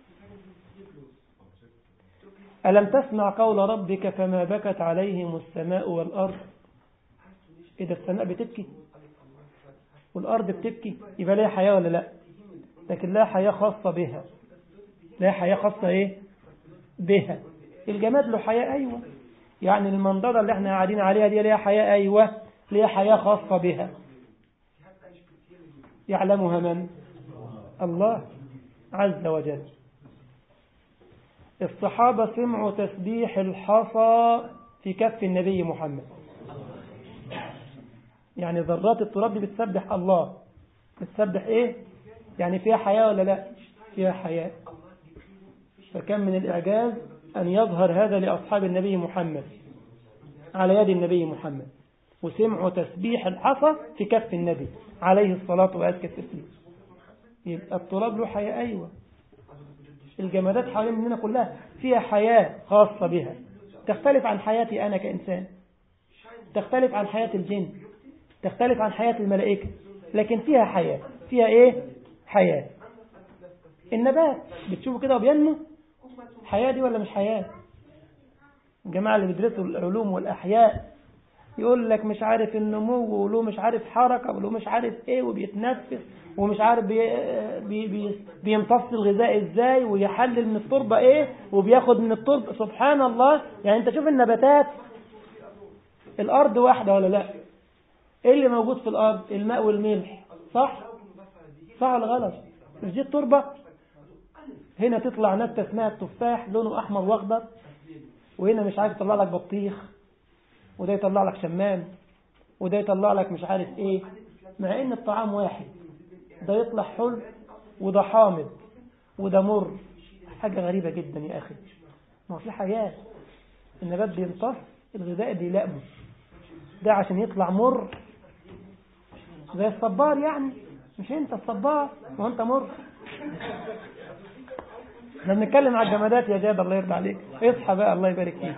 ألم تسمع قول ربك فما بكت عليهم السماء والأرض؟ إذا السماء بتبكي والأرض بتبكي يبقى لها حياة ولا لا؟ لكن لها حياة خاصة بها. لها حياة خاصة إيه بها. الجماد له حياة، أيوة. يعني المنضدة اللي احنا قاعدين عليها دي لها حياة، أيوة، لها حياة خاصة بها. يعلمها من؟ الله عز وجل. الصحابة سمعوا تسبيح الحصى في كف النبي محمد، يعني ذرات التراب دي بتسبح الله. بتسبح ايه؟ يعني فيها حياة ولا لا؟ فيها حياة. فكم من الإعجاز أن يظهر هذا لأصحاب النبي محمد على يد النبي محمد، وسمعوا تسبيح الحصى في كف النبي عليه الصلاة والسلام. يبقى التراب له حياة، أيوة. الجمادات حوالين مننا كلها فيها حياة خاصة بها، تختلف عن حياتي أنا كإنسان، تختلف عن حياة الجن، تختلف عن حياة الملائكة، لكن فيها حياة. فيها إيه؟ حياة. النبات بتشوفوا كده وبينمو، حياة دي ولا مش حياة؟ الجماعة اللي بيدرسوا العلوم والأحياء يقول لك مش عارف النمو، وله مش عارف حركة، وله مش عارف ايه، وبيتنفس، ومش عارف بيمتص الغذاء ازاي، ويحلل من التربة ايه، وبياخد من التربة. سبحان الله. يعني انت شوف النباتات، الارض واحدة ولا لا؟ ايه اللي موجود في الارض؟ الماء والملح، صح؟ صح ولا غلط؟ مش دي التربة؟ هنا تطلع نبتة اسمها التفاح، لونه احمر واخضر، وهنا مش عارف يطلع لك بطيخ، وده يطلع لك شمام، وده يطلع لك مش عارف ايه، مع ان الطعام واحد. ده يطلع حلو، وده حامض، وده مر. حاجة غريبة جدا يا اخي. ما في حياة. النبات بيمتص الغذاء بيلائمه، ده عشان يطلع مر زي الصبار. يعني مش انت الصبار وانت مر. احنا بنتكلم على الجمادات يا جاد، الله يرضى عليك. اصحى بقى، الله يبارك فيك.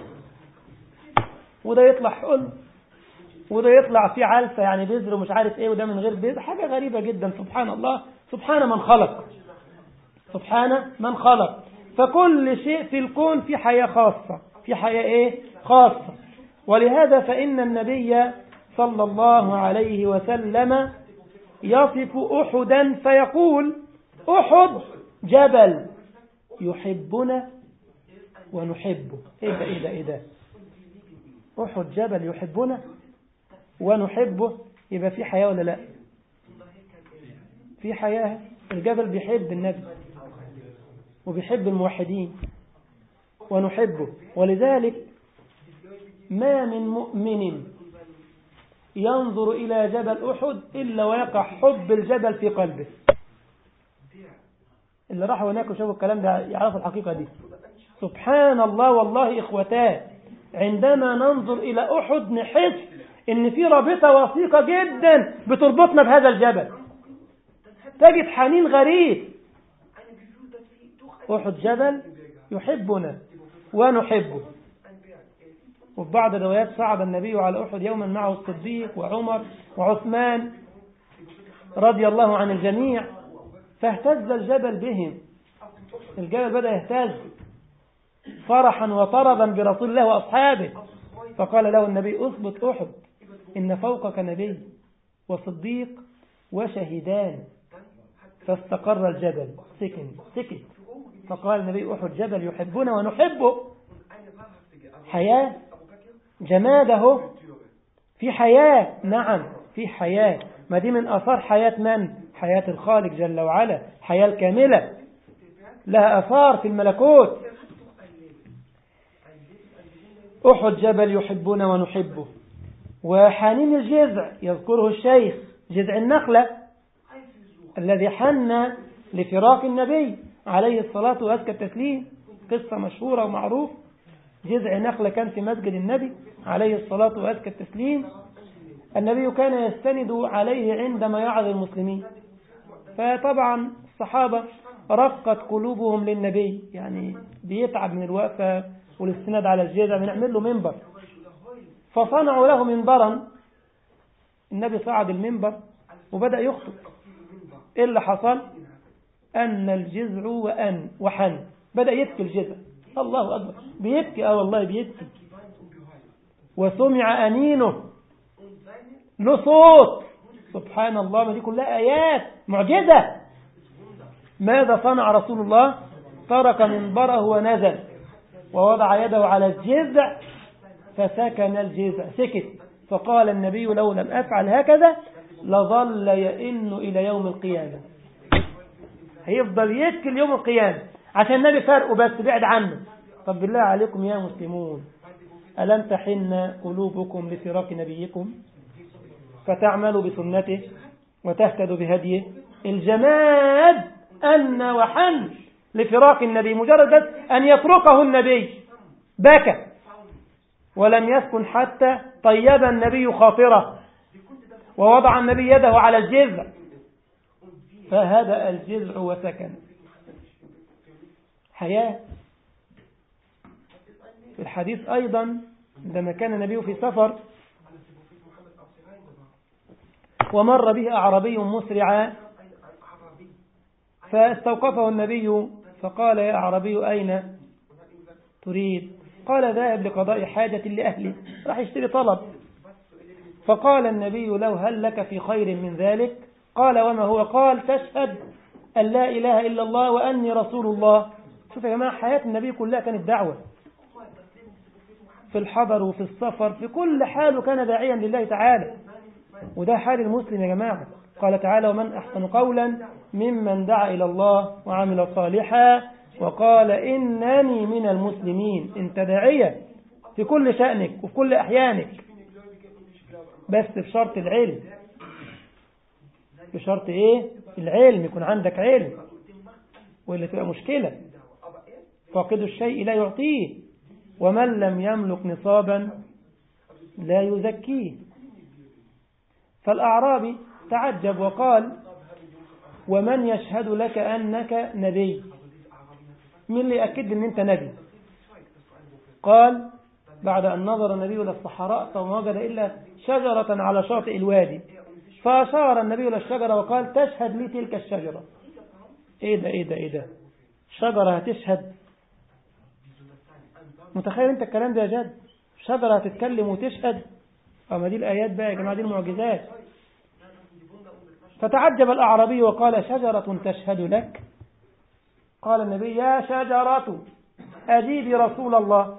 وده يطلع حلو، وده يطلع فيه علفة، يعني بذر ومش عارف ايه، وده من غير بذر. حاجة غريبة جدا. سبحان الله. سبحان من خلق. سبحان من خلق. فكل شيء في الكون في حياة خاصة، في حياة ايه خاصة. ولهذا فإن النبي صلى الله عليه وسلم يصف أحدا فيقول: أحد جبل يحبنا ونحبه. ايه ده أحد جبل يحبنا ونحبه. يبقى في حياة ولا لا؟ في حياة. الجبل بيحب النبي وبيحب الموحدين ونحبه. ولذلك ما من مؤمن ينظر إلى جبل أحد إلا ويقع حب الجبل في قلبه. اللي راحوا هناك وشافوا الكلام ده يعرفوا الحقيقة دي. سبحان الله. والله إخوتان، عندما ننظر إلى أحد نحس إن في رابطة وثيقة جدا بتربطنا بهذا الجبل. تجد حنين غريب. أحد جبل يحبنا ونحبه. وفي بعض الروايات صعد النبي على أحد يوما معه الصديق وعمر وعثمان رضي الله عن الجميع، فاهتز الجبل بهم. الجبل بدأ يهتز فرحا وطربا برسول الله وأصحابه. فقال له النبي: أثبت أحد، إن فوقك نبي وصديق وشهيدان. فاستقر الجبل، سكت. فقال النبي: أحد جبل يحبنا ونحبه. حياة. جماده في حياة. نعم في حياة. ما دي من أثار حياة من؟ حياة الخالق جل وعلا، حياة الكاملة لها أثار في الملكوت. أحد جبل يحبنا ونحبه. وحنين الجذع يذكره الشيخ، جذع النخلة الذي حن لفراق النبي عليه الصلاة والتسليم. قصة مشهورة ومعروف. جذع نخلة كان في مسجد النبي عليه الصلاة والتسليم. النبي كان يستند عليه عندما يعظ المسلمين. فطبعا الصحابة رقت قلوبهم للنبي، يعني بيتعب من الوقفة والاستناد على الجذع، بنعمل له منبر. فصنعوا له منبرا. النبي صعد المنبر وبدأ يخطب. إيه اللي حصل؟ أن الجذع وحن بدأ يبكي الجذع. الله أكبر. بيبكي. والله بيبكي. وسمع أنينه، له صوت. سبحان الله. ما دي كلها آيات معجزة. ماذا صنع رسول الله ترك منبره ونزل ووضع يده على الجذع فسكن الجذع، سكت. فقال النبي لو لم أفعل هكذا لظل يئن إلى يوم القيامة، هيفضل يبكي يوم القيامة عشان النبي فرقه بس بعد عنه. طب بالله عليكم يا مسلمون، ألم تحن قلوبكم لفراق نبيكم فتعملوا بسنته وتهتدوا بهديه؟ الجماد أن وحن لفراق النبي، مجرد أن يتركه النبي بكى ولم يسكن حتى طيب النبي خاطره ووضع النبي يده على الجذع فهدأ الجذع وسكن. حياة. في الحديث أيضا عندما كان النبي في سفر ومر به أعرابي مسرعا فاستوقفه النبي فقال يا أعرابي أين تريد؟ قال ذاهب لقضاء حاجة لأهلي، راح يشتري طلب. فقال النبي له هل لك في خير من ذلك؟ قال وما هو؟ قال تشهد أن لا إله إلا الله وأني رسول الله. شوف يا جماعة، حياة النبي كلها كانت دعوة، في الحضر وفي السفر، في كل حال كان داعيا لله تعالى، وده حال المسلم يا جماعة. قال تعالى ومن أحسن قولا ممن دعا إلى الله وعمل صالحا وقال إنني من المسلمين. انت داعية في كل شأنك وفي كل أحيانك، بس بشرط العلم. بشرط إيه؟ العلم، يكون عندك علم، واللي تبقى مشكلة. فاقد الشيء لا يعطيه، ومن لم يملك نصابا لا يزكيه. فالأعرابي تعجب وقال ومن يشهد لك أنك نبي؟ من اللي يأكد أن أنت نبي؟ قال بعد أن نظر النبي إلى الصحراء فما وجد إلا شجرة على شاطئ الوادي، فأشار النبي إلى الشجرة وقال تشهد لي تلك الشجرة. إيه ده شجرة هتشهد؟ متخيل أنت الكلام ده يا جد؟ شجرة هتتكلم وتشهد؟ أما دي الآيات بقى يا جماعة، دي المعجزات. فتعجب الأعرابي وقال شجرة تشهد لك؟ قال النبي يا شجرة أجيبي رسول الله.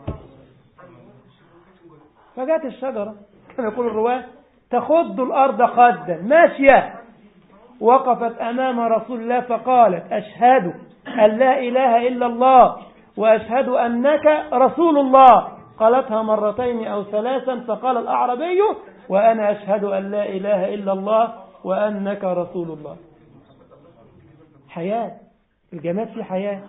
فجاءت الشجرة كما يقول الرواة تخض الأرض خدا ماشية، وقفت أمام رسول الله فقالت أشهد أن لا إله إلا الله وأشهد أنك رسول الله. قالتها مرتين أو ثلاثا، فقال الأعرابي وأنا أشهد أن لا إله إلا الله وأنك رسول الله. حياة، الجماد في حياة.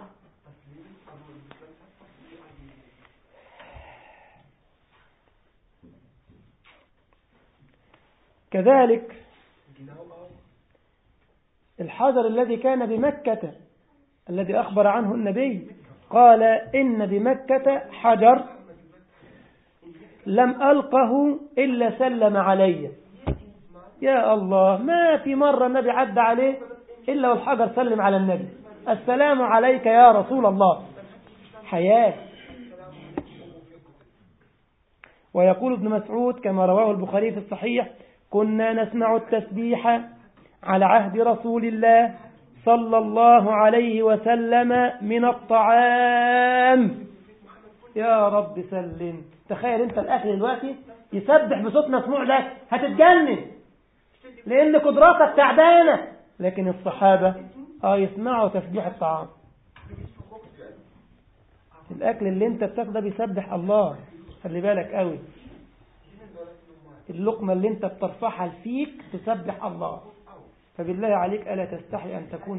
كذلك الحجر الذي كان بمكة الذي أخبر عنه النبي، قال إن بمكة حجر لم ألقه إلا سلم علي. يا الله، ما في مرة النبي عدى عليه إلا والحجر سلم على النبي السلام عليك يا رسول الله. حياة. ويقول ابن مسعود كما رواه البخاري في الصحيح كنا نسمع التسبيح على عهد رسول الله صلى الله عليه وسلم من الطعام. يا رب سلم. تخيل انت الأكل دلوقتي يسبح بصوت مسموع لك، هتتجنن لأن قدراتك تعبانة. لكن الصحابة يسمعوا تسبيح الطعام. الأكل اللي انت بتاكله بيسبح الله، خلي بالك قوي. اللقمة اللي انت بترفعها لفيك تسبح الله. فبالله عليك ألا تستحي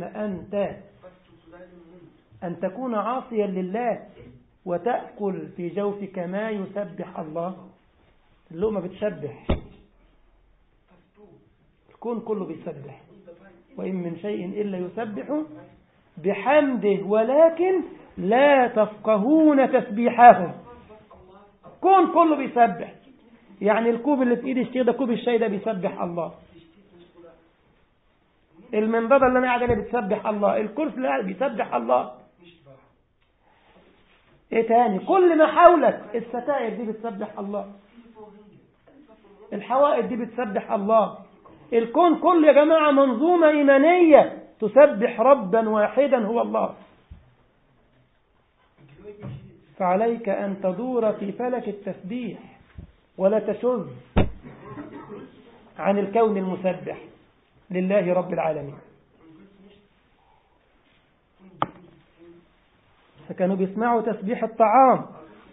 أن تكون عاصيا لله وتأكل في جوفك ما يسبح الله؟ اللقمة بتسبح، الكون كله بيسبح، وإن من شيء إلا يسبح بحمده ولكن لا تفقهون تسبيحهم. الكون كله بيسبح. يعني الكوب اللي في ايدي الشيء ده، كوب الشاي ده بيسبح الله، المنضدة اللي انا قاعد عليها بتسبح الله، الكرسي اللي قاعد بيسبح الله. ايه تاني؟ كل ما حولك، الستائر دي بتسبح الله، الحوائط دي بتسبح الله. الكون كله يا جماعة منظومة إيمانية تسبح ربا واحدا هو الله. فعليك أن تدور في فلك التسبيح ولا تشذ عن الكون المسبح لله رب العالمين. فكانوا بيسمعوا تسبيح الطعام،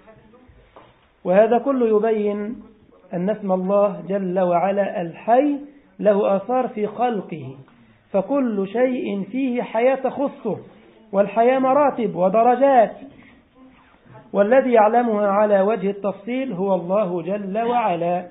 وهذا كله يبين أن اسم الله جل وعلا الحي له آثار في خلقه، فكل شيء فيه حياة تخصه، والحياة مراتب ودرجات، والذي يعلمها على وجه التفصيل هو الله جل وعلا.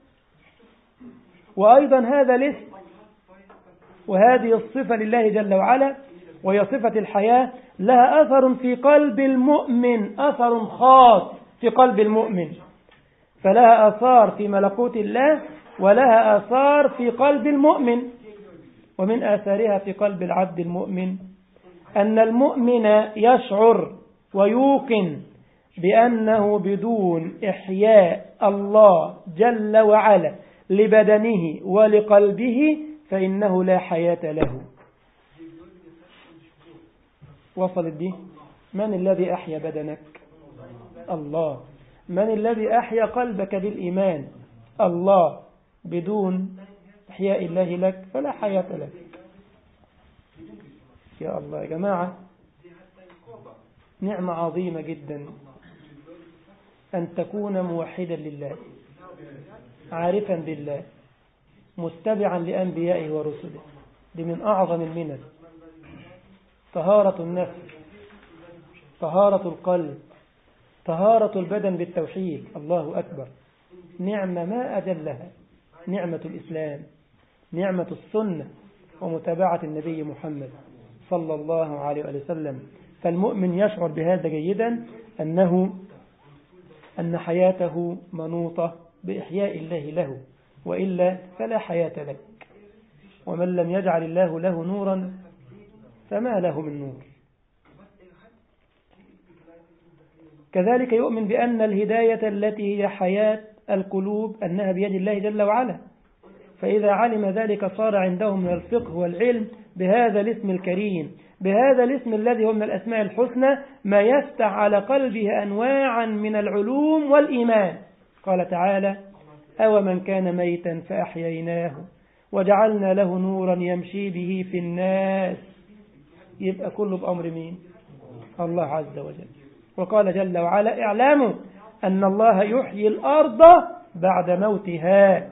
وأيضا هذا الاسم وهذه الصفة لله جل وعلا وهي صفة الحياة لها أثر في قلب المؤمن، أثر خاص في قلب المؤمن، فلها آثار في ملكوت الله ولها آثار في قلب المؤمن. ومن آثارها في قلب العبد المؤمن أن المؤمن يشعر ويوقن بأنه بدون إحياء الله جل وعلا لبدنه ولقلبه فإنه لا حياة له. وصلت دي؟ من الذي أحيا بدنك؟ الله. من الذي أحيا قلبك بالإيمان؟ الله. بدون إحياء الله لك فلا حياة لك. يا الله يا جماعة، نعمة عظيمة جدا أن تكون موحدا لله، عارفا بالله، متبعا لأنبيائه ورسله. دي من أعظم المنن. طهارة النفس، طهارة القلب، طهارة البدن بالتوحيد. الله أكبر. نعمة ما أجلها، نعمة الإسلام، نعمة السنة ومتابعة النبي محمد صلى الله عليه وسلم. فالمؤمن يشعر بهذا جيدا، أن حياته منوطة بإحياء الله له، وإلا فلا حياة لك. ومن لم يجعل الله له نورا فما له من نور. كذلك يؤمن بأن الهداية التي هي حياة القلوب أنها بيد الله جل وعلا، فإذا علم ذلك صار عندهم من الفقه والعلم بهذا الاسم الكريم، بهذا الاسم الذي هو من الأسماء الحسنى، ما يفتح على قلبه أنواعا من العلوم والإيمان. قال تعالى: أو من كان ميتا فأحييناه وجعلنا له نورا يمشي به في الناس. يبقى كله بأمر مين؟ الله عز وجل. وقال جل وعلا: اعلموا أن الله يحيي الأرض بعد موتها.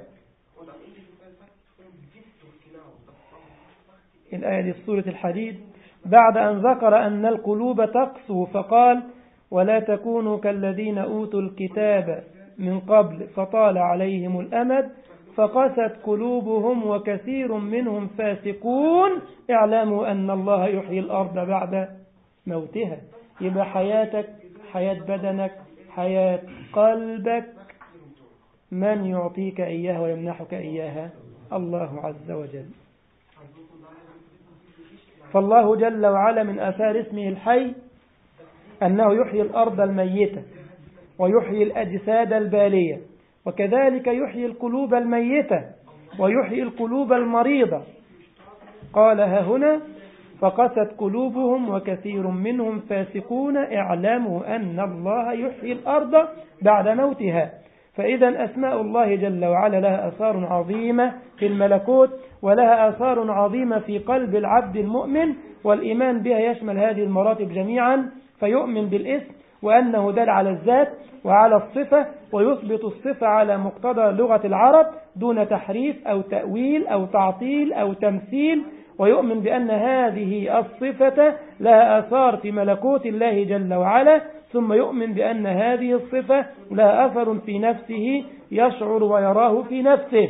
الآية دي في سورة الحديد، بعد أن ذكر أن القلوب تقسو فقال: ولا تكونوا كالذين أوتوا الكتاب من قبل فطال عليهم الأمد فقست قلوبهم وكثير منهم فاسقون اعلموا أن الله يحيي الأرض بعد موتها. يبقى حياتك، حياة بدنك، حياة قلبك، من يعطيك إياها ويمنحك إياها؟ الله عز وجل. فالله جل وعلا من آثار اسمه الحي أنه يحيي الأرض الميتة ويحيي الأجساد البالية، وكذلك يحيي القلوب الميتة ويحيي القلوب المريضة. قالها هنا: فقست قلوبهم وكثير منهم فاسقون اعلموا أن الله يحيي الأرض بعد موتها. فإذا أسماء الله جل وعلا لها آثار عظيمة في الملكوت ولها آثار عظيمة في قلب العبد المؤمن، والإيمان بها يشمل هذه المراتب جميعا، فيؤمن بالاسم وأنه دل على الذات وعلى الصفة، ويثبت الصفة على مقتضى لغة العرب دون تحريف أو تأويل أو تعطيل أو تمثيل، ويؤمن بأن هذه الصفة لها آثار في ملكوت الله جل وعلا، ثم يؤمن بأن هذه الصفة لها أثر في نفسه يشعر ويراه في نفسه.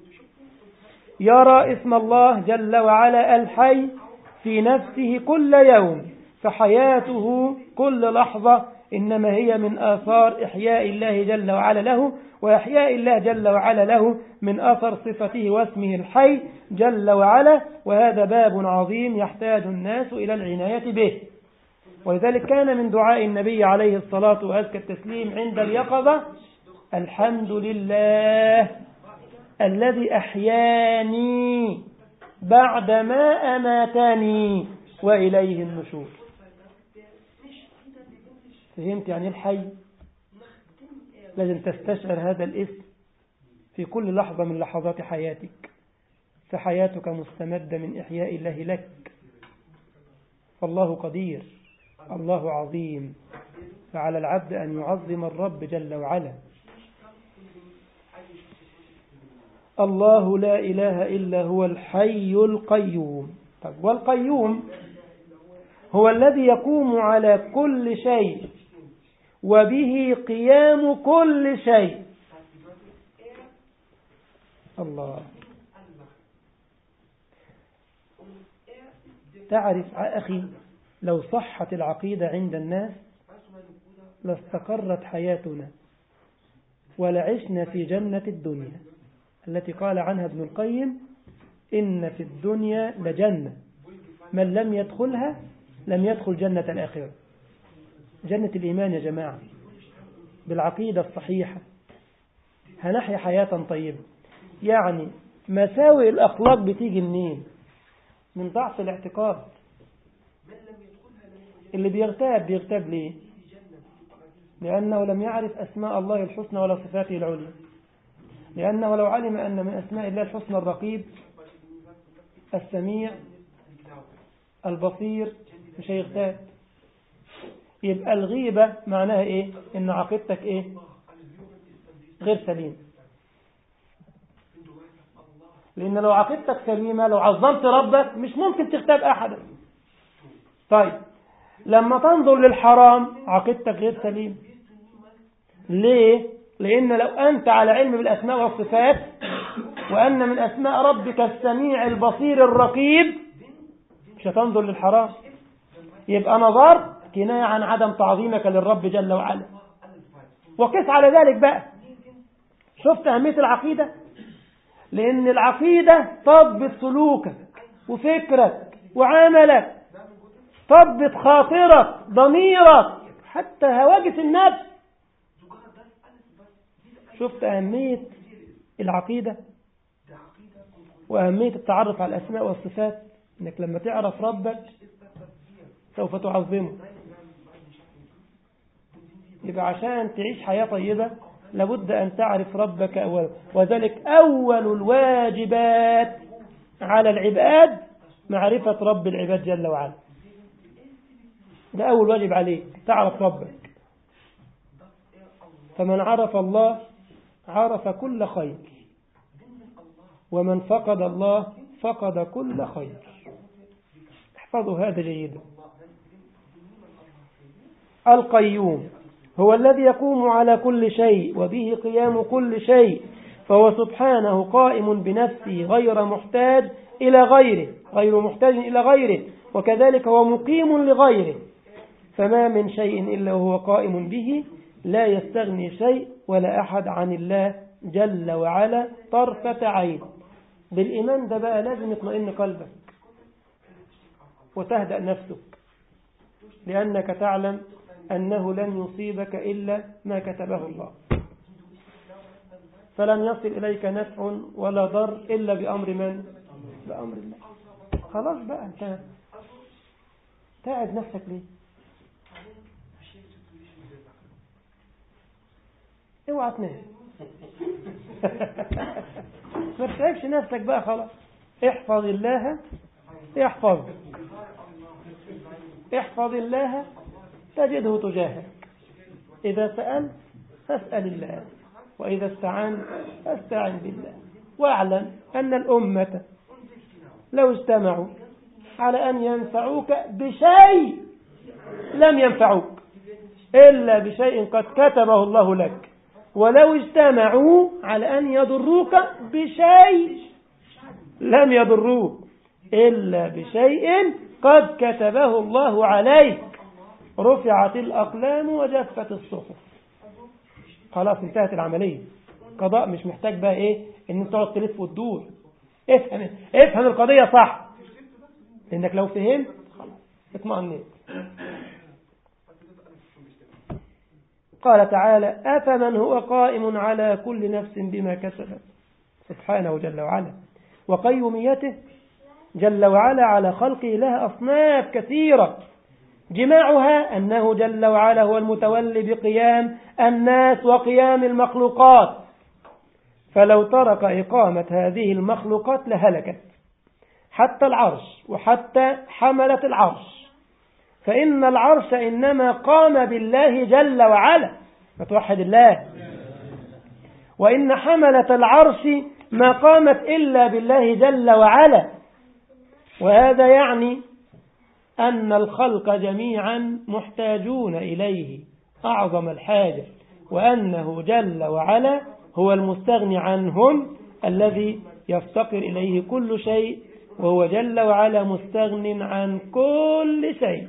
يرى اسم الله جل وعلا الحي في نفسه كل يوم، فحياته كل لحظة إنما هي من آثار إحياء الله جل وعلا له، وإحياء الله جل وعلا له من أثر صفته واسمه الحي جل وعلا. وهذا باب عظيم يحتاج الناس إلى العناية به. ولذلك كان من دعاء النبي عليه الصلاة وأزكى التسليم عند اليقظة: الحمد لله الذي أحياني بعدما أماتني وإليه النشور. فهمت يعني الحي؟ لازم تستشعر هذا الاسم في كل لحظة من لحظات حياتك، فحياتك مستمدة من إحياء الله لك. فالله قدير، الله عظيم، فعلى العبد أن يعظم الرب جل وعلا. الله لا إله إلا هو الحي القيوم. طب والقيوم هو الذي يقوم على كل شيء وبه قيام كل شيء. الله. تعرف أخي، لو صحت العقيدة عند الناس لاستقرت حياتنا ولعشنا في جنة الدنيا التي قال عنها ابن القيم: إن في الدنيا لجنة من لم يدخلها لم يدخل جنة الآخرة. جنة الإيمان يا جماعة، بالعقيدة الصحيحة هنحيا حياة طيبة. يعني مساوئ الأخلاق بتيجي منين؟ من ضعف الاعتقاد. اللي بيغتاب ليه؟ لأنه لم يعرف أسماء الله الحسنى ولا صفاته العليا. لأنه لو علم أن من أسماء الله الحسنى الرقيب السميع البصير مش هيغتاب. يبقى الغيبة معناها إيه؟ إن عقيدتك إيه؟ غير سليم. لأن لو عقيدتك سليمة، لو عظمت ربك، مش ممكن تغتاب أحدا. طيب لما تنظر للحرام عقيدتك غير سليم. ليه؟ لأن لو أنت على علم بالأسماء والصفات وأن من أسماء ربك السميع البصير الرقيب مش هتنظر للحرام. يبقى نظر كناية عن عدم تعظيمك للرب جل وعلا. وقس على ذلك بقى. شفت أهمية العقيدة؟ لأن العقيدة تضبط سلوكك وفكرك وعملك، تضبط خاطرك، ضميرك، حتى هواجس النفس. شفت أهمية العقيدة وأهمية التعرف على الأسماء والصفات، إنك لما تعرف ربك سوف تعظمه. يبقى عشان تعيش حياة طيبة لابد أن تعرف ربك أولا، وذلك أول الواجبات على العباد معرفة رب العباد جل وعلا. ده أول واجب عليك، تعرف ربك. فمن عرف الله عرف كل خير، ومن فقد الله فقد كل خير. احفظوا هذا جيدا. القيوم هو الذي يقوم على كل شيء وبه قيام كل شيء، فهو سبحانه قائم بنفسه غير محتاج إلى غيره، غير محتاج إلى غيره، وكذلك هو مقيم لغيره. فما من شيء إلا هو قائم به، لا يستغني شيء ولا أحد عن الله جل وعلا طرفة عين. بالإيمان ده بقى لازم يطمئن قلبك وتهدأ نفسك، لأنك تعلم أنه لن يصيبك إلا ما كتبه الله، فلن يصل إليك نفع ولا ضر إلا بأمر من؟ بأمر الله. خلاص بقى، انت تعب نفسك ليه؟ اوعى تنام. ما تتعبش نفسك بقى، خلاص. احفظ الله يحفظك، احفظ الله تجده تجاهك. إذا سأل فاسأل الله، وإذا استعان فاستعن بالله. واعلم أن الأمة لو اجتمعوا على أن ينفعوك بشيء لم ينفعوك إلا بشيء قد كتبه الله لك، ولو اجتمعوا على أن يضروك بشيء لم يضروك إلا بشيء قد كتبه الله عليك. رفعت الأقلام وجفت الصحف. خلاص انتهت العملية. قضاء مش محتاج بقى ايه ان انت تقعد تلف وتدور. افهم القضية صح، لانك لو فهمت خلاص اطمئنيت. قال تعالى: أفمن هو قائم على كل نفس بما كسبت. سبحانه جل وعلا. وقيوميته جل وعلا على خلقه لها أصناف كثيرة، جماعها أنه جل وعلا هو المتولي بقيام الناس وقيام المخلوقات، فلو ترك إقامة هذه المخلوقات لهلكت، حتى العرش وحتى حملة العرش، فإن العرش إنما قام بالله جل وعلا، فتوحد الله، وإن حملة العرش ما قامت إلا بالله جل وعلا. وهذا يعني أن الخلق جميعا محتاجون إليه أعظم الحاجة، وأنه جل وعلا هو المستغني عنهم الذي يفتقر إليه كل شيء، وهو جل وعلا مستغن عن كل شيء.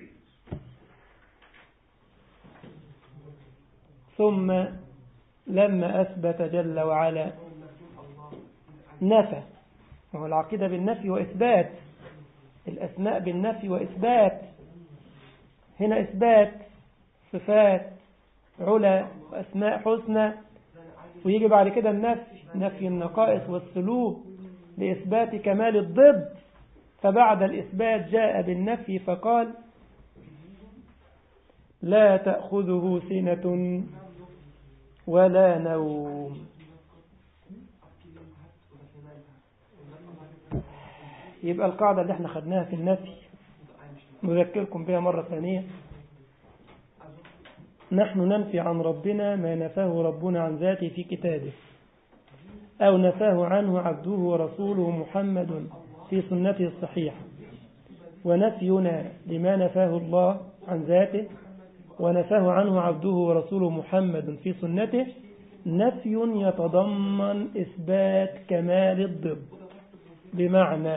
ثم لما أثبت جل وعلا نفى، وهو العقيدة بالنفي وإثبات، الأسماء بالنفي وإثبات، هنا إثبات صفات علا وأسماء حسنى، ويجي بعد كده النفي، نفي النقائص والسلوك لإثبات كمال الضد. فبعد الإثبات جاء بالنفي فقال لا تأخذه سنة ولا نوم. يبقى القاعدة اللي احنا خدناها في النفي نذكركم بها مرة ثانية، نحن ننفي عن ربنا ما نفاه ربنا عن ذاته في كتابه، أو نفاه عنه عبده ورسوله محمد في سنته الصحيحة. ونفينا لما نفاه الله عن ذاته ونفاه عنه عبده ورسوله محمد في سنته نفي يتضمن إثبات كمال الضد، بمعنى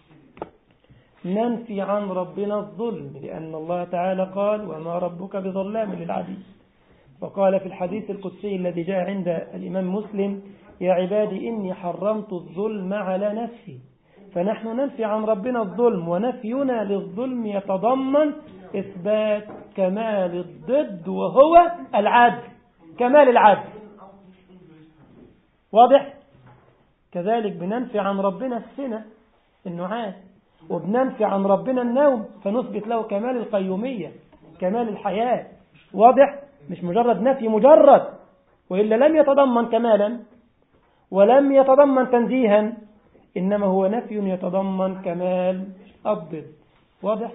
ننفي عن ربنا الظلم، لأن الله تعالى قال وما ربك بظلام للعبيد، وقال في الحديث القدسي الذي جاء عند الإمام مسلم يا عبادي إني حرمت الظلم على نفسي. فنحن ننفي عن ربنا الظلم، ونفينا للظلم يتضمن إثبات كمال الضد وهو العدل، كمال العدل. واضح؟ كذلك بننفي عن ربنا السنة النعاس، وبننفي عن ربنا النوم فنثبت له كمال القيومية، كمال الحياة. واضح؟ مش مجرد نفي مجرد، وإلا لم يتضمن كمالا ولم يتضمن تنزيها، إنما هو نفي يتضمن كمال الضد. واضح؟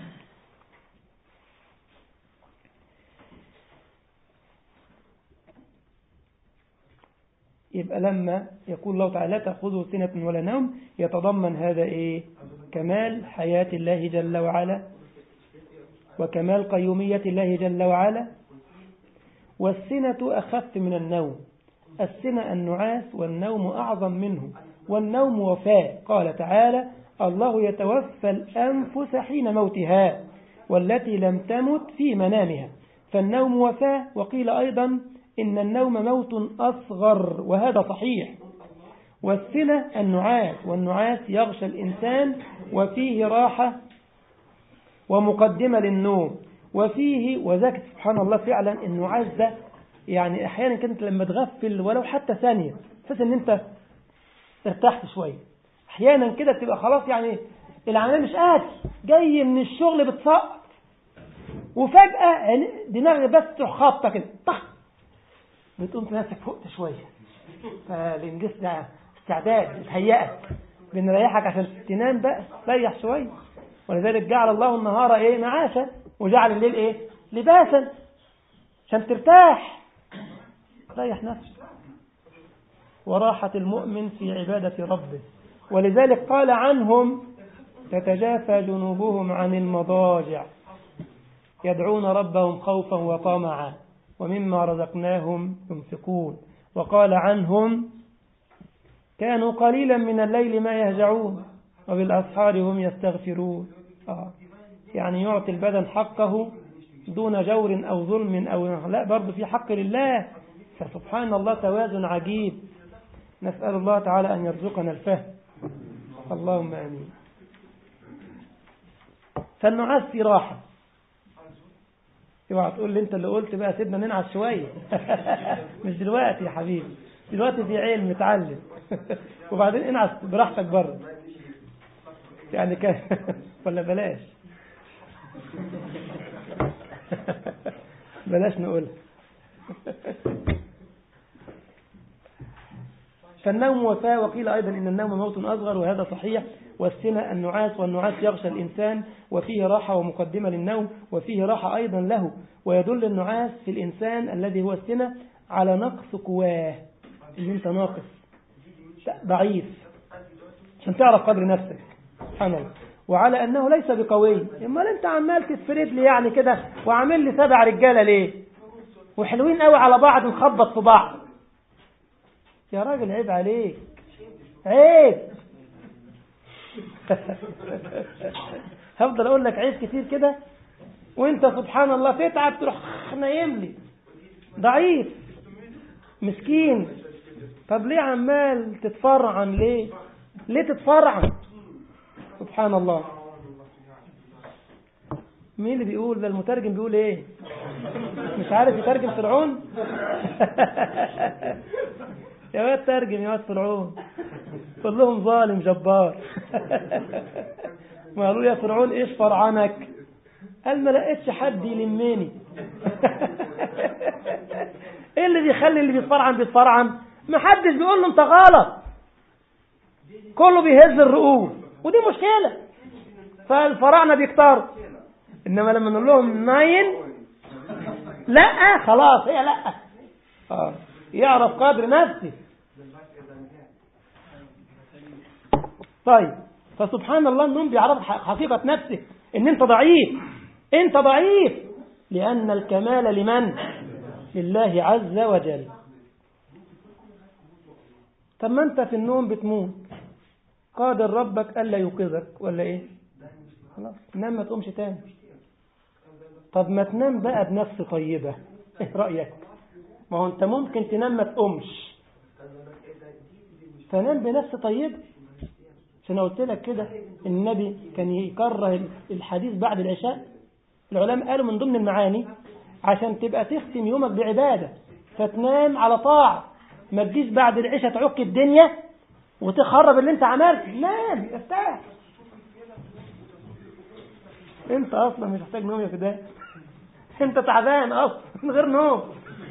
يبقى لما يقول الله تعالى لا تأخذه سنة ولا نوم يتضمن هذا إيه؟ كمال حياة الله جل وعلا، وكمال قيومية الله جل وعلا. والسنة أخف من النوم، السنة النعاس والنوم أعظم منه، والنوم وفاة. قال تعالى الله يتوفى الأنفس حين موتها والتي لم تمت في منامها، فالنوم وفاة. وقيل أيضا إن النوم موت أصغر، وهذا صحيح. والسنة النعاس، والنعاس يغشى الإنسان وفيه راحة ومقدمة للنوم، وفيه وذاك سبحان الله فعلا النعاس ده يعني أحيانا كنت لما تغفل ولو حتى ثانية تحس إن أنت ارتحت شوية. أحيانا كده بتبقى خلاص يعني العملية مش قادر، جاي من الشغل بتسقط، وفجأة دماغي بس تروح خابطة كده طخ، بتقوم تنسك فوقت شوية، فالإنجاز ده استعداد اتهيأت، بنريحك عشان تنام بقى ريح شوية. ولذلك جعل الله النهار إيه معاشا، وجعل الليل إيه لباسا، عشان ترتاح ريح نفسك. وراحة المؤمن في عبادة ربه. ولذلك قال عنهم تتجافى جنوبهم عن المضاجع يدعون ربهم خوفا وطمعا ومما رزقناهم ينفقون. وقال عنهم كانوا قليلا من الليل ما يهجعون وبالأسحار هم يستغفرون. يعني يعطي البدن حقه دون جور أو ظلم أو لا، برضه في حق لله. فسبحان الله توازن عجيب. نسأل الله تعالى أن يرزقنا الفهم، اللهم آمين. فالنعاس في راحة. اوعى تقول لي انت اللي قلت بقى سيبنا ننعس شوية مش دلوقتي يا حبيبي، دلوقتي في علم متعلم وبعدين انعس براحتك بره يعني ولا بلاش. بلاش نقولها. فالنوم وفاة، وقيل أيضا إن النوم موت أصغر، وهذا صحيح. والسنة النعاس، والنعاس يغشى الإنسان، وفيه راحة ومقدمة للنوم، وفيه راحة أيضا له. ويدل النعاس في الإنسان الذي هو السنة على نقص قواه، إن أنت ناقص ضعيف، عشان تعرف قدر نفسك سبحان الله، وعلى أنه ليس بقوي. إما أنت عمال تتفرد لي يعني كده وعامل لي 7 رجالة ليه وحلوين قوي على بعض نخبط في بعض؟ يا راجل عيب عليك، عيب. هفضل اقول لك عيب كتير كده وانت سبحان الله تتعب تروح نايم لي ضعيف مسكين. طب ليه عمال تتفرعن؟ ليه تتفرعن؟ سبحان الله. مين اللي بيقول ده؟ المترجم بيقول ايه؟ مش عارف يترجم فرعون؟ يا واد ترجم يا واد فرعون، قل لهم ظالم جبار. ما قالوا يا فرعون ايش فرعنك؟ قال ما لقيتش حد يلمني. ايه اللي بيخلي اللي بيتفرعن؟ ما حدش بيقول له انت غلط، كله بيهز الرؤوس، ودي مشكلة. فالفراعنة بيكتروا، انما لما نقول لهم ناين لا خلاص هي لا يعرف قدر نفسه. طيب، فسبحان الله النوم بيعرف حقيقة نفسك ان انت ضعيف، انت ضعيف، لان الكمال لمن؟ لله عز وجل. طب ما انت في النوم بتموت، قادر ربك الا يوقظك ولا ايه؟ خلاص نام ما تقومش تاني. طب ما تنام بقى بنفس طيبة، ايه رأيك؟ ما هو انت ممكن تنام ما تقومش، فنام بنفس طيبة. عشان قلت لك كده النبي كان يكره الحديث بعد العشاء. العلماء قالوا من ضمن المعاني عشان تبقى تختم يومك بعبادة فتنام على طاعة، ما تجيش بعد العشاء تعك الدنيا وتخرب اللي انت عملته. نام ارتاح، انت اصلا مش محتاج نوم يا فداء، انت تعبان اصلا من غير نوم.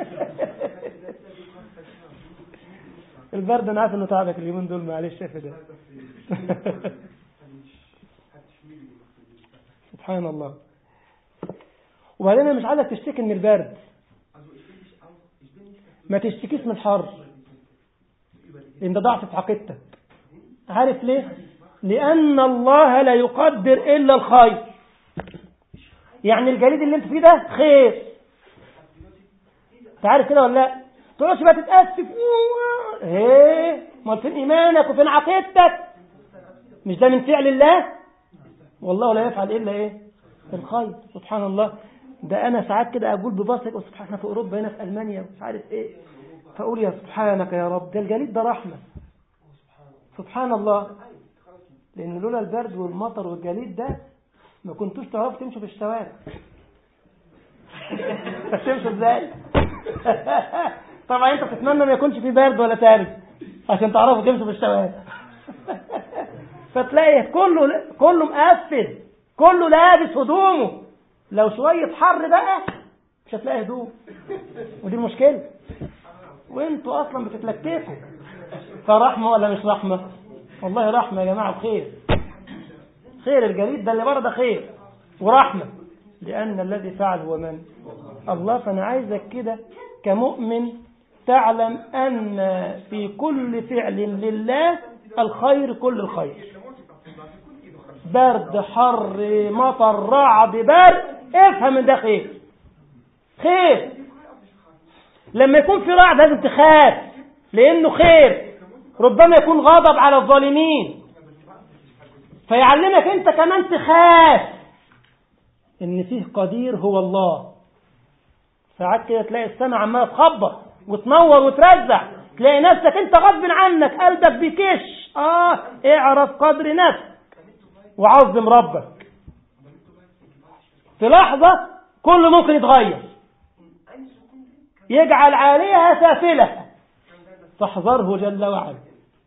البرد انا عارف انه تعبك اليومين دول، معلش يا فداء. سبحان الله. وبعدين انا مش عايزك تشتكي من البرد، ما تشتكيش من الحر، لان ده ضعف في عقيدتك. عارف ليه؟ لان الله لا يقدر الا الخير. يعني الجليد اللي انت فيه ده خير، تعرف كده ولا لا؟ تقولش بقى تتأسف ايه، ما فين ايمانك وفين عقيدتك؟ مش ده من فعل الله؟ والله لا يفعل الا ايه؟ الخير. سبحان الله. ده انا ساعات كده اقول ببصرك سبحان، احنا في اوروبا هنا في المانيا ومش عارف ايه، فاقول يا سبحانك يا رب، ده الجليد ده رحمه. سبحان الله. لان لولا البرد والمطر والجليد ده ما كنتوش تعرفوا تمشوا في الشوارع. تمشوا ازاي؟ طبعا انت تتمنى ما يكونش في برد ولا تلج عشان تعرفوا تمشوا في الشوارع. فتلاقي كله مقفل، كله لابس هدومه. لو شوية حر بقى مش هتلاقي هدوم، ودي المشكلة. وانتوا اصلا بتتلكفوا. فرحمة ولا مش رحمة؟ والله رحمة يا جماعة، خير. خير الجليد ده اللي بره ده خير ورحمة، لأن الذي فعل هو من؟ الله. فأنا عايزك كده كمؤمن تعلم أن في كل فعل لله الخير، كل الخير. برد، حر، مطر، رعد، برد، افهم من ده خير. خير. لما يكون في رعد لازم تخاف لأنه خير. ربما يكون غضب على الظالمين فيعلمك انت كمان تخاف ان فيه قدير هو الله. ساعات كده تلاقي السماء عماله تخبط وتنور وترزع، تلاقي نفسك انت غصب عنك قلبك بيكش. اعرف قدر نفسك وعظم ربك. في لحظة كله ممكن يتغير، يجعل عليها سافلة، فاحذره جل وعلا.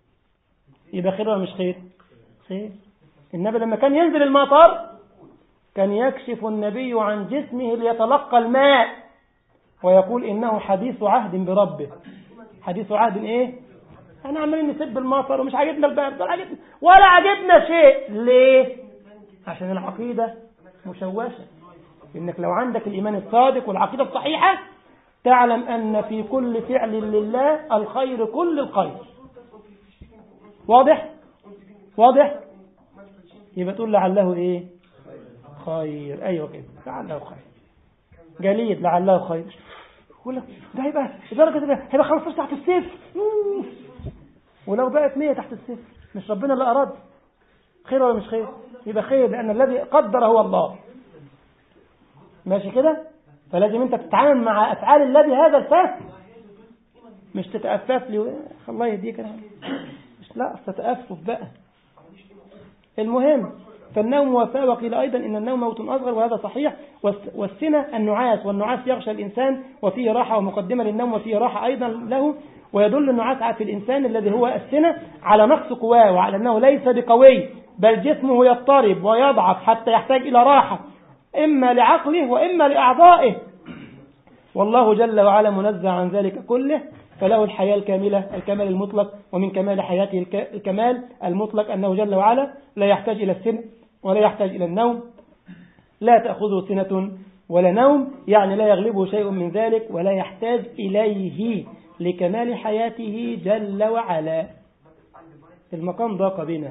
يبقى خير ولا مش خير؟ خير. النبي لما كان ينزل المطر كان يكشف النبي عن جسمه ليتلقى الماء ويقول إنه حديث عهد بربه. حديث عهد إيه؟ احنا عمالين نسب المطر ومش عاجبنا البرد ولا عاجبنا شيء. ليه؟ عشان العقيدة مشوشة. إنك لو عندك الإيمان الصادق والعقيدة الصحيحة تعلم أن في كل فعل لله الخير كل الخير. واضح؟ واضح؟ يبقى تقول لعله إيه؟ خير. أيوة كده، لعله خير. جليد لعله خير. يقول لك ده هيبقى درجة هيبقى 15 تحت الصفر، ولو بقت 100 تحت الصفر مش ربنا اللي أراد؟ خير ولا مش خير؟ يبقى خير، لأن الذي قدر هو الله. ماشي كده؟ فلازم أنت تتعامل مع أفعال الله بهذا الفهم، مش تتأفف لي الله يهديك. مش لا تتأفف بقى. المهم فالنوم وفاء. وقيل أيضا إن النوم موت أصغر، وهذا صحيح. والسنة النعاس، والنعاس يغشى الإنسان وفيه راحة ومقدمة للنوم وفيه راحة أيضا له. ويدل النعاس في الإنسان الذي هو السنة على نقص قواه، وعلى أنه ليس بقوي، بل جسمه يضطرب ويضعف حتى يحتاج إلى راحة إما لعقله وإما لأعضائه. والله جل وعلا منزه عن ذلك كله، فله الحياة الكاملة، الكمال المطلق. ومن كمال حياته الكمال المطلق أنه جل وعلا لا يحتاج إلى السنة ولا يحتاج إلى النوم. لا تأخذه سنة ولا نوم، يعني لا يغلبه شيء من ذلك ولا يحتاج إليه لكمال حياته جل وعلا. المقام ضاق بنا،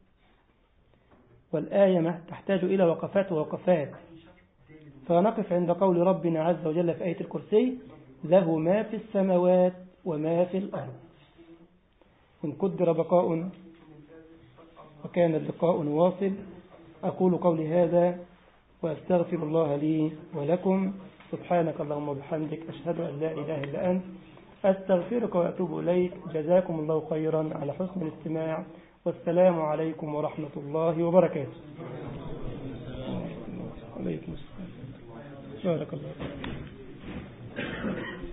والآية ما تحتاج إلى وقفات ووقفات. فنقف عند قول ربنا عز وجل في آية الكرسي: له ما في السماوات وما في الأرض، إن قدر بقاء وكان اللقاء واصل. أقول قولي هذا وأستغفر الله لي ولكم. سبحانك اللهم وبحمدك، أشهد أن لا إله إلا أنت، أستغفرك وأتوب إليك. جزاكم الله خيرا على حسن الاستماع، والسلام عليكم ورحمة الله وبركاته. عليكم السلام. بارك الله.